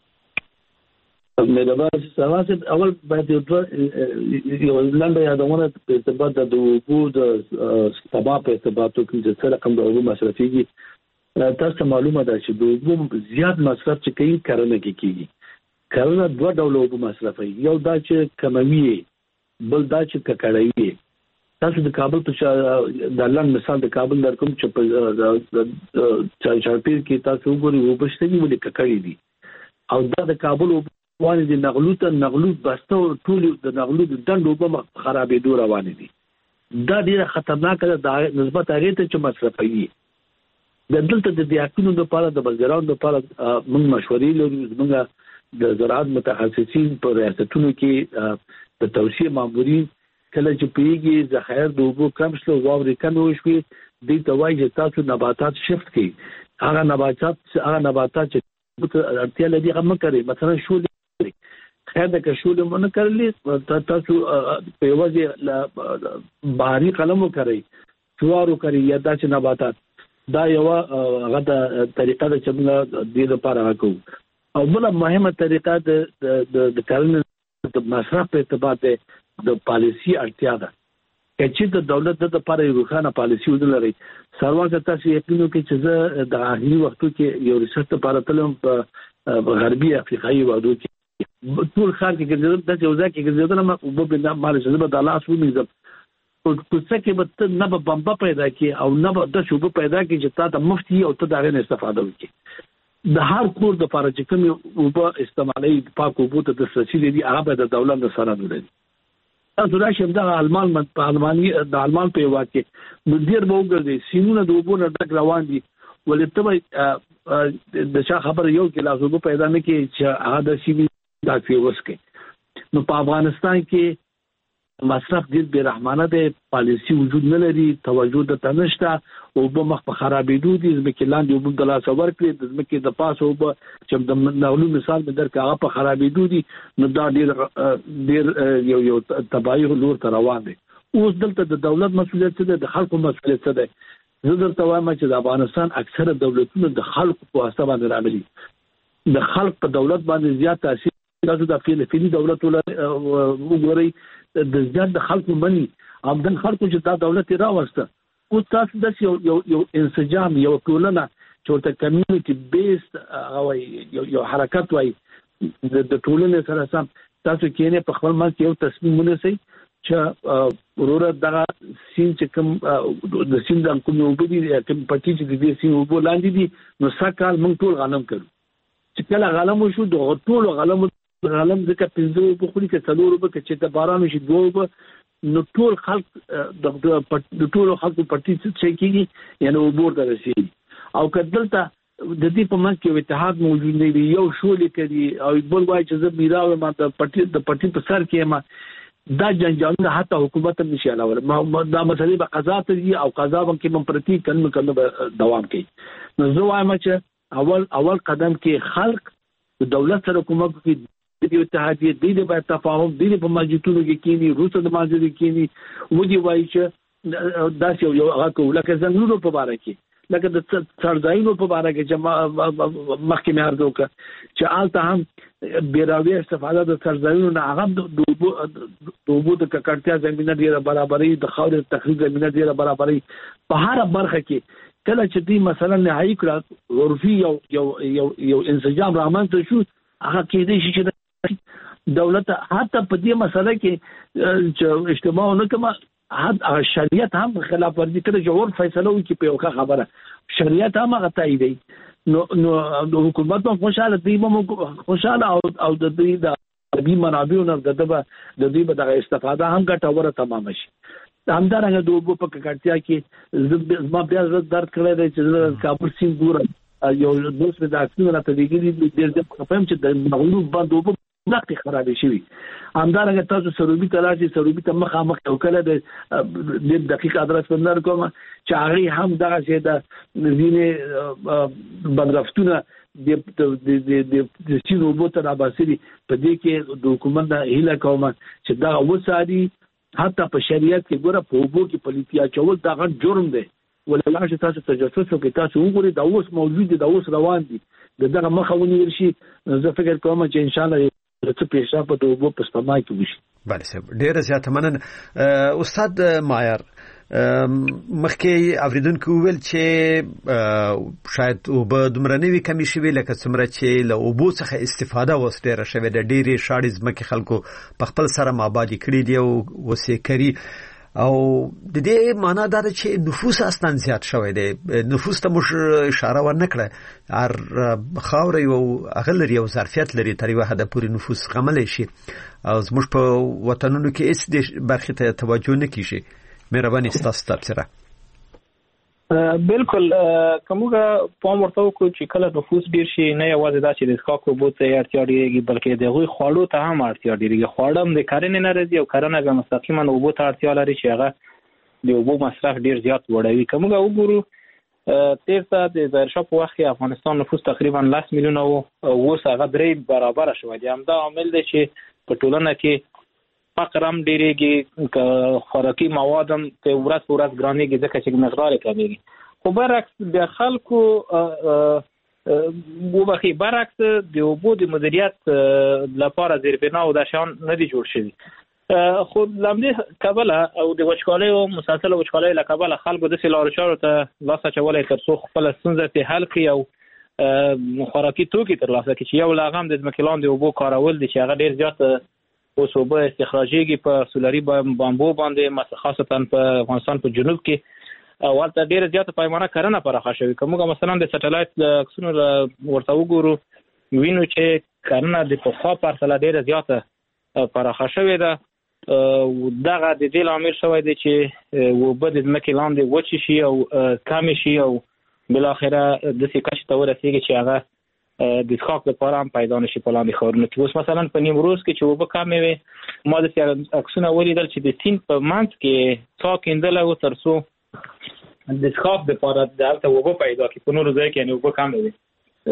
مهربان سواسب اول باید یو لنډه یادونه په ارتباط د اوبو د سبا په ارتباط کې چې سره کوم د اوبو مصرفيږي تاسو معلومه ده چې د اوبو زیات مصرف چې کوي کرنه کې کیږي کرنه دوه ډول اوبو مصرفي یو دا چې کموي بل دا چې ککړوي. تاسو د کابل په د لاند مثال د کابل درکوم چې په چارپیر کې تاسو وګورئ وبشتنی ولې ککړې دي او دا د کابل وانه د نغلوت نغلوت بسته ټول د نغلوت دندو په خرابېدو روان دي دا ډیره خطرناک ده د نسبت هغه ته چې مصرفي د دلته د دیاکونو لپاره د بزګرانو لپاره موږ مشورې لرو موږ د زراعت متخصصین په ریاستونو کې د توصیه مامورین کله چې پیږي ذخایر د اوبو کم شلو واوري کم وشوي د توای چې تاسو نباتات شفت کړي هغه نباتات هغه نباتات چې اړتیا لري هغه مکري مثلا شولې خیر د شولې مونږ کړلې تاسو په وځي بهاري قلم وکړي جوارو کړي یا داسې نباتات دا یو هغه د طریقه د چې موږ د لپاره راکو او بل مهمه طریقه د د کارن د مصرف په ارتباط د پالیسی اړتیا ده چې د دولت د لپاره یو ښه پالیسی ولري سروانه تاسو یقینو کې چې د اخري وختو کې یو ریسرچ لپاره تلم په غربي افریقایي وادو کې ټول خار کې ګرځېدل د یو ځای کې ګرځېدل ما په بل مال چې به د الله سو میزم او څه کې به نه به بمبا پیدا کی او نه به د شوبه پیدا کی چې تاسو مفتي او ته دغه استفاده وکړي د هر کور د لپاره چې کوم او په استعمالي پاک او بوته د سچې دي هغه د دولت سره نه دي تاسو راشم د المان په الماني د المان په واقع نو ډیر به وګرځي سیمونه د وبونه ډک روان دي ولته د چا خبر یو کې لازم پیدا نه کې چې هغه د سیمې د فیوس کې نو په افغانستان کې مصرف ډیر بے رحمانه دی پالیسی وجود نه لري توجه د تنشته او په مخ په خرابېدو دي ځکه لاندې وبو د لاس ور کړی د ځمکې د پاسه او چې د نولو مثال به درکه هغه په خرابېدو دي نو دا ډیر ډیر یو یو تباہي لور ته روان دي اوس دلته د دولت مسؤلیت څه دی د خلکو مسؤلیت څه دی زه درته وایم چې د افغانستان اکثره دولتونه د خلکو په واسطه باندې راغلي د خلک په دولت باندې زیات تاثیر تاسو د فلسطیني دولت وګورئ د زیات د خلکو مني امدن خلکو چې دا دولت راوسته او تاسو د یو یو یو انسجام یو ټولنه چې ته کمیونټي بیس او یو یو حرکت وای د ټولنې سره سم تاسو کېنه په خپل منځ یو تصمیم ونیسئ چې ورور دغه سین چې کوم د سین د کوم وبدي کوم پټی چې د دې سین وبو لاندې دي نو سکهال موږ ټول غنم کړو چې کله غنم شو د ټول غنم غنم د کپینځو په خوري کې څلور به چې د باران شي دوه نو ټول خلک د د ټول خلکو پټی چې کېږي یعنی وبور درسي او کدلته د دې په منځ کې اتحاد موجود نه وي یو شولې کوي او بل وایي چې زه میراوي ما د پټی د پټی په سر کې ما دا جنجالونه حتی حکومت هم نشي علاوه دا مسلې به قضا ته دي او قضا باندې منفرتي کنه کنه دوام کوي نو زه وایم چې اول اول قدم کې خلک د دولت سره کومک کوي د اتحادیه د دې په تفاهم د دې په مسجدونو کې کینی روسو د مسجد کینی ودی وایي چې دا یو هغه کوله کې زنګونو په اړه کې لکه د څړځایونو په اړه کې چې مخکې مې عرض وکړ چې آلته هم بیراوی استفاده د څړځایونو نه هغه د دوبو د ککړتیا زمينه ډیره برابرۍ د خاورې تخریب زمينه ډیره برابرۍ په هر برخه کې کله چې دې مثلا نهایی کړه عرفي یو یو یو یو انسجام رامنځته شو هغه کې دې چې دولت حتی په دې مسله کې چې اجتماع نه کما حتی شریعت هم خلاف ورزي کړي چې اور فیصله وکړي په یو خبره شریعت هم هغه تاییدي نو نو د حکومت په خوشاله دی مو خوشاله او او د دې د عربي منابعونو د دغه د دې د استفاده هم ګټوره تمام شي همدارنګه د وبو په ککړتیا کې زما بیا زړه درد کړی دی چې کابل سین ګورم یو دوست مې د اکسیجن راته دیګري ډېر ځکه خپم چې د مغلوب باندې وبو نقطه خراب شي همدارنګه تاسو سروبي تلاشي سروبي ته مخه مخ وکړه د دقیق ادرس باندې کوم چې هغه هم دغه څه د زینې بندرفتونه د د د سینو بوته راباسري په دې کې د حکومت د هیله کوم چې دا وساري حتی په شریعت کې ګوره په وبو کې پلیتیا چول دا غټ جرم دی ولله چې تاسو تجسس وکړئ تاسو وګورئ دا اوس موجود دي دا اوس روان دي دغه مخه ونیول شي زه فکر کوم چې ان شاء الله څه پیښه په دوه په سپما کې وشي بله صاحب ډیره زیاته مننه استاد مایر مخکې اوریدونکو ویل چې شاید وب دومره نوي کمی شوي لکه څومره چې له اوبو څخه استفاده وس ډیره شوې ده ډیرې شاړې ځمکې خلکو په خپل سره مابادي کړي دي او وسې کړي او د دې معنا دا چې نفوس اصلا زیات شوی دی نفوس ته مش اشاره ورنکړه هر خاور یو اغلر یو ظرفیت لري تر یو حد پورې نفوس غمل شي او زموږ په وطنونو کې هیڅ د برخې ته توجه نه کیږي مهرباني ستاسو تبصره بالکل کومه په مرتو کو چې کله نفوس ډیر شي نه یوازې دا چې د اسکاکو بوته اړتیا ډیریږي بلکې د غوي خواړو ته هم اړتیا ډیریږي خواړم د کارنې نه راځي او کارنه به مستقیما اوبو ته اړتیا لري چې هغه د اوبو مصرف ډیر زیات وړوي کومه وګورو تیر ته د ظاهرشاه په وخت کې افغانستان نفوس تقریبا لس میلیونه او اوس هغه درې برابر شوی دی همدا عامل دی چې په ټولنه کې فقر هم ډیریږي خوراکي مواد هم په ورځ په ورځ ګرانېږي ځکه چې مقدار کمیږي خو برعکس د خلکو وبخي برعکس د اوبو د مدیریت لپاره زیربنا او د شان نه دي جوړ شوي خو لمدې کابل او د وچکالۍ او مسلسل وچکالۍ لکابل خلکو د سیلارچارو ته لاس اچولای تر څو خپل ستونزې ته حل کړي او خوراکي توکي تر لاسه کړي یو لاغم د ځمکې د اوبو کارول دي چې هغه ډیر زیات اوس اوبه استخراجيږي په سولري بامبو باندې خاصتا په افغانستان په جنوب کې او ورته ډیره زیاته پیمانه کرنه پراخه شوې کومه مثلا د سټلایټ عکسونو ورته وګورو وینو چې کرنه د په خوا پرسله ډیره زیاته پراخه شوې ده دغه د دې لامل شوی دی چې اوبه د ځمکې لاندې وچې شي او کمې شي او بالاخره داسې کچې ته ورسېږي چې هغه د څښاک لپاره هم پیدا نه شي په لاندې ښارونو کې. اوس مثلا په نیمروز کې چې اوبه کمې وې ما داسې عکسونه ولیدل چې د سیند په منځ کې څاه کیندلی و تر څو د څښاک لپاره دلته اوبه پیدا کړي، په نورو ځایو کې یعنې اوبه کمې وې.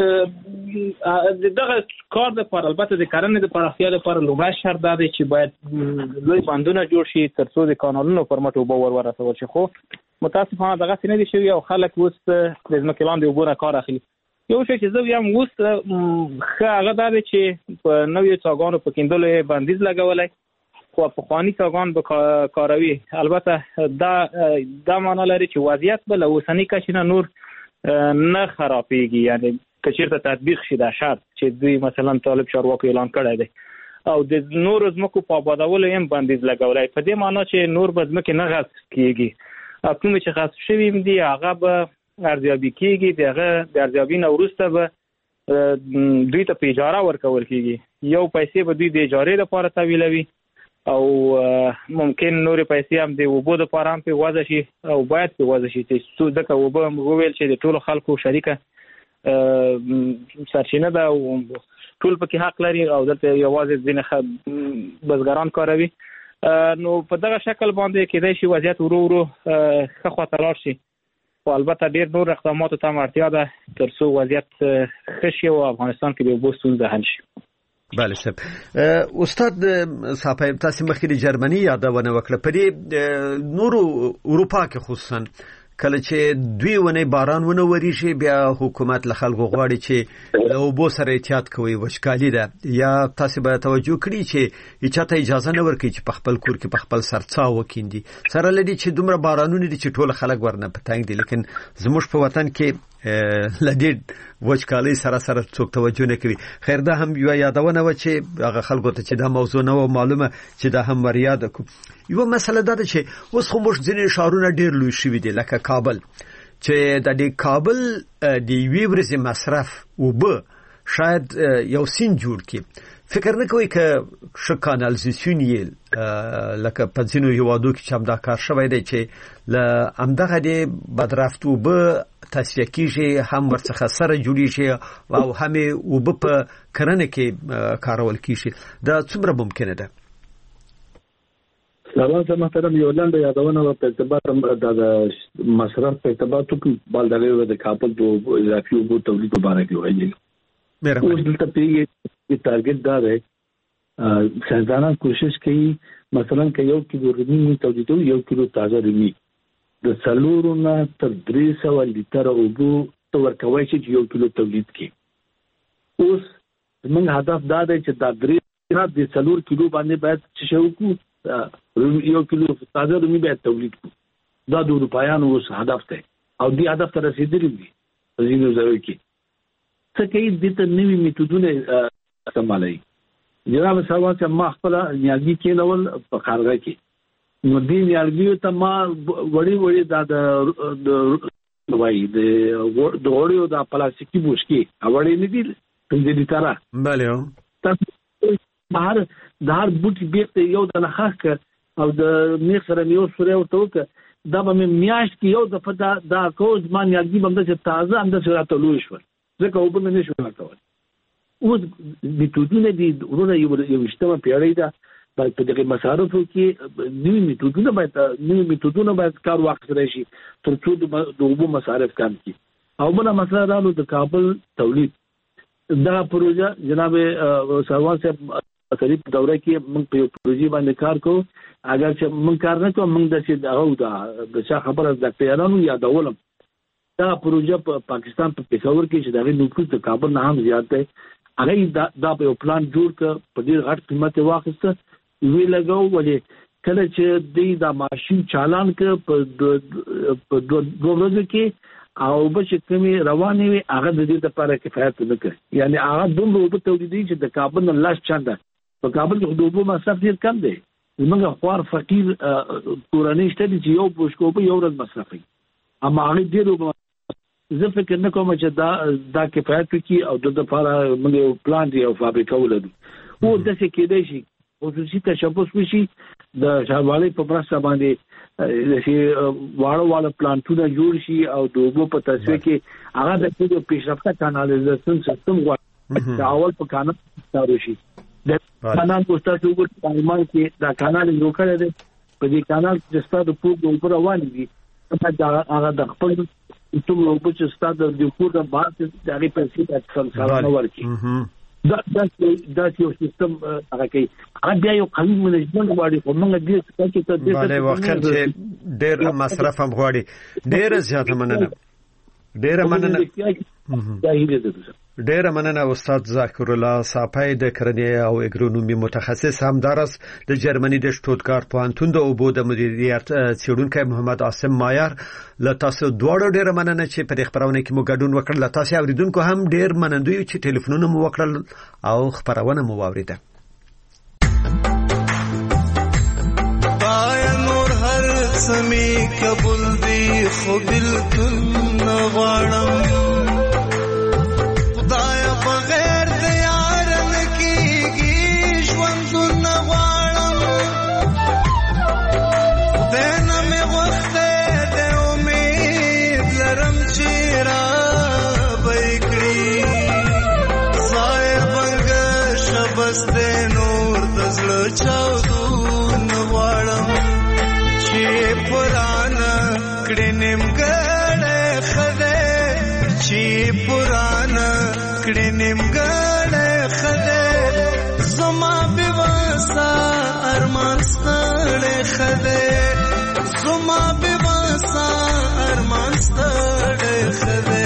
دغه کار د پر البته د کرنې د پراختیا لپاره لومړی شرط دا دی چې باید لوی بندونه جوړ شي تر څو د کانالونو پر مټ اوبه ور ورسول شي، خو متاسفانه دغسې نه دي شوي او خلک اوس د ځمکې لاندې اوبو نه کار اخلي. یو شی چې زه ویم اوس ښه هغه دا دی چې په نویو څاګانو په کیندلو یې بندیز لګولی، خو پخواني څاګان به کاروي. البته دا دا معنا لري چې وضعیت به له اوسني کچې نه نور نه خرابېږي، یعنې که چېرته تطبیق شي دا شرط چې دوی مثلا طالب چارواکو اعلان کړی دی او د نورو ځمکو په آبادولو یې هم بندیز لګولی، په دې معنا چې نور به ځمکې نه غصب کېږي او کومې چې غصب شوي هم دي هغه به ارزیابي کېږي، د هغه د ارزیابي نه وروسته به دوی ته په اجاره ورکول کېږي. یو پیسې به دوی د اجارې لپاره تحویلوي او ممکن نورې پیسې هم د اوبو لپاره هم پرې وضع شي او باید پرې وضع شي چې ځکه اوبه موږ وویل چې د ټولو خلکو شریکه سرچینه ده او ټول پکې حق لري او دلته یوازې ځینې بزګران کاروي. نو په دغه شکل باندې کېدای شي وضعیت ورو ورو ښه خواته لاړ شي، خو البته ډېر نور اقداماتو ته هم اړتیا ده تر څو وضعیت ښه شي او افغانستان کې د اوبو ستونزه حل شي. بله صاحب. استاد صاحب تاسو مخکې د جرمني یادونه وکړه، په دې نورو اروپا کې خصوصا کله چې دوی ونه باران ونه وریږي بیا حکومت له خلکو غواړي چې له اوبو سره احتیاط کوي، وچکالي ده، یا تاسو به توجه کړئ چې چاته اجازه نه ورکړي چې په خپل کور کې په خپل سرڅا وکیندي، سره لدی چې دومره بارانونه دي چې ټول خلک ورنه پتنګ دي، لیکن زموږ په وطن کې لدی وچکالي سره سره څوک توجه نه کوي. خیر دا هم یو یادونه و چې هغه خلکو ته چې دا موضوع نه و معلومه چې دا هم وریاد کو. یو مسله دا ده چې اوس خو موږ ځینې ښارونه ډېر لوی شوي دي لکه کابل، چې د دې کابل د یوې ورځې مصرف اوبه شاید یو سیند جوړ کړي. فکر نه کوي که ښه کانالیزاسیون یې لکه په ځینو هېوادو کې چې همدا کار شوی دی چې له همدغه د بدرفت اوبه تصفیه کېږي، هم ورڅخه سره جوړېږي او هم یې اوبه په کرنه کې کارول کېږي. دا څومره ممکنه ده؟ سلام محترم، یو لنډه یادونه په اعتبار د مصرف په اعتبار ټول بالدغه د کابل د اضافي اوبو تولید په اړه کې وایي. اوس دلته پیږي ټارګټ دا دی، ساينسدانان کوشش کوي مثلا که یو کیلو رومي تولیدو یو کیلو تازه رومي د څلورو نه تر درې سوه لیټره اوبو ته ورکوی شي چې یو کیلو تولید کړي. اوس زموږ هدف دا دی چې دا درې نه د څلور کیلو باندې باید څه شی وکړو، یو کیلو تازه رومي باید تولید کړو. دا د اروپایانو اوس هدف دی او دې هدف ته رسېدلي دي په ځینو ځایو کې. څه کوي دې ته نوي میتودونه استعمالوي. جناب صاحب چې ما خپل نیالګي کېنول په خارګه کې، نو دې نیالګیو ته ما وړي وړي دا د وایي د وړیو د پلاستیکي بوشکې وړي نه دي پنځه لیټره. بله تاسو بهر د هر بوټي بیرته یو د نخښ او د میخ سره یو سوری ورته وکړه، دا به مې میاشت کې یو دفعه دا کوز ما نیالګي به همداسې تازه همداسې راته لوی شول، ځکه اوبه مې نه شو ورکولی. اوس میتودونه دي ورونه یوویشتمه پیړۍ ده، باید په دغه مصارفو کې نوي میتودونه باید نوي میتودونه باید کار واخیستلی شي تر څو د اوبو مصارف کم کړي. او بله مسله دا نو د کابل تولید دغه پروژه جناب سروان صاحب سړي په دوره کې موږ په یو پروژې باندې کار کوو. اگر چې موږ کار نه کوو موږ داسې هغه د چا خبره د ډاکټرانو یادولم، دا پروژه په پاکستان په پېښور کې چې دغه نفوس د کابل نه هم زیات دی، هغه دا دا په یو پلان جوړ کړ، په ډېر غټ قیمت یې واخیسته، وی لګاو. ولې کله چې دوی دا ماشین چالان کړ په دوه ورځو کې او به چې کومې روانې وي هغه د دې لپاره کفایت نه کوي، یعنې هغه دومره اوبه تولیدوي چې د کابل نه لاس چنده. په کابل کې د اوبو مصرف ډېر کم دی، زموږ خوار فقیر کورنۍ شته دي چې یو بوشک اوبه یو ورځ مصرفوي، اما هغه ډېر اوبه. زه فکر نه کوم چې دا دا کفایت وکړي او د لپاره موږ یو پلان دی او فابریکه ولرو. او داسې کېدای شي خصوصي تشبث وشي د ښاروالۍ په مرسته باندې چې واړه واړه پلانټونه جوړ شي او د اوبو په تصفیه کې هغه د دې پیشرفته کانالیزاسیون سیستم غواړي چې اول په کانال ستارو شي د کانال په ستاسو په ایمان کې دا کانال جوړ کړی دی په دې کانال کې ستاسو په اوبو روان دي دا هغه د خپل ټول اوبو چې ستاسو د کور د باد د هغه په سیټ څنګه ورکی دا دا دا یو سیستم هغه کوي هغه یو قانون منجمنت غواړي خو موږ دې څه ته دې باندې وخت چې ډېر مصرف هم غواړي ډېر زیات مننه ډېر مننه ډېر مننه استاد ذاکر الله صافی د کرنې او اګرونومي متخصص هم درس د جرمني د شټوتګارت پوهنتون د اوبو د مدیریت څېړونکی محمد عاصم مایر له تاسو دواړو ډېر مننه چې په خبرونه کې مو ګډون وکړل. له تاسو اوریدونکو هم ډېر منندوی چې ټلیفونونه مو وکړل او خبرونه مو واوریده. پای نور هر سمي قبول دی خو بالکل نغواړم بغیر د یار نکیږي ژوند نغواړم دنه مې وخت د امید لرم چې را بېکړي ځای بنګ شبس د نور د زړه چاودو نغواړم چې پرانا کړي نیمګړی خدای چې پرانا کړي نیمګړی خدای زما بېوسه ارمان ستړی خدای زما بېوسه ارمان ستړی خدای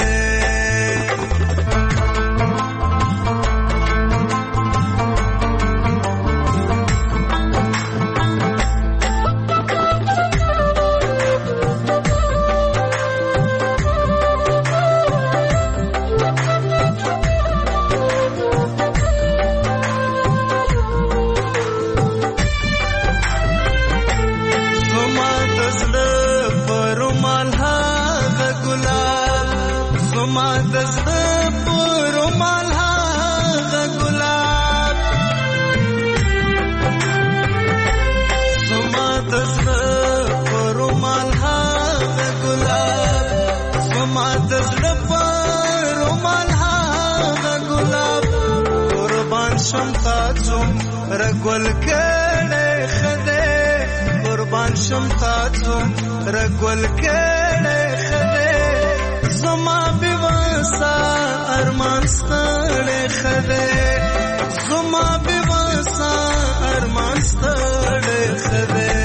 رګول کړه خدای قربان شم تاسو رګول کړه خدای زما بېوسه ارمان ستړی خدای زما بېوسه ارمان ستړی خدای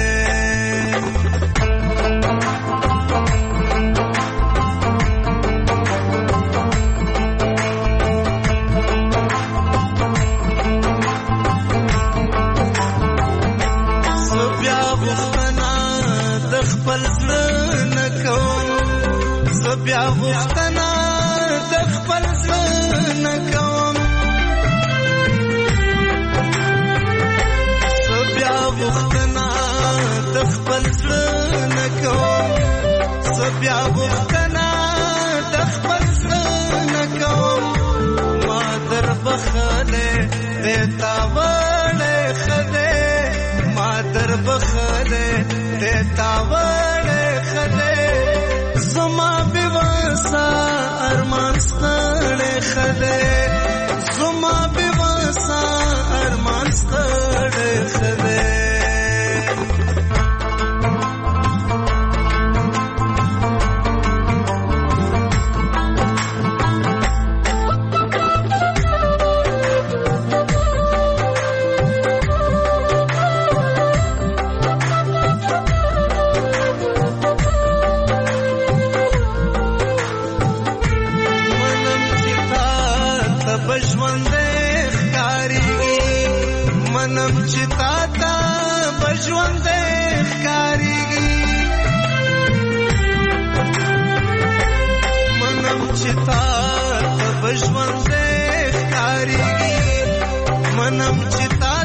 بیا غوښتنه د خپل ځان کوم بیا غوښتنه د خپل ځان کوم بیا غوښتنه د خپل ځان کوم ما در بخله دیتا وړه خدای ما در بخله دیتا وړه خدای زما بېوسه ارمان ستړی خدای زما بېوسه ارمان ستړی خدای منم چې تا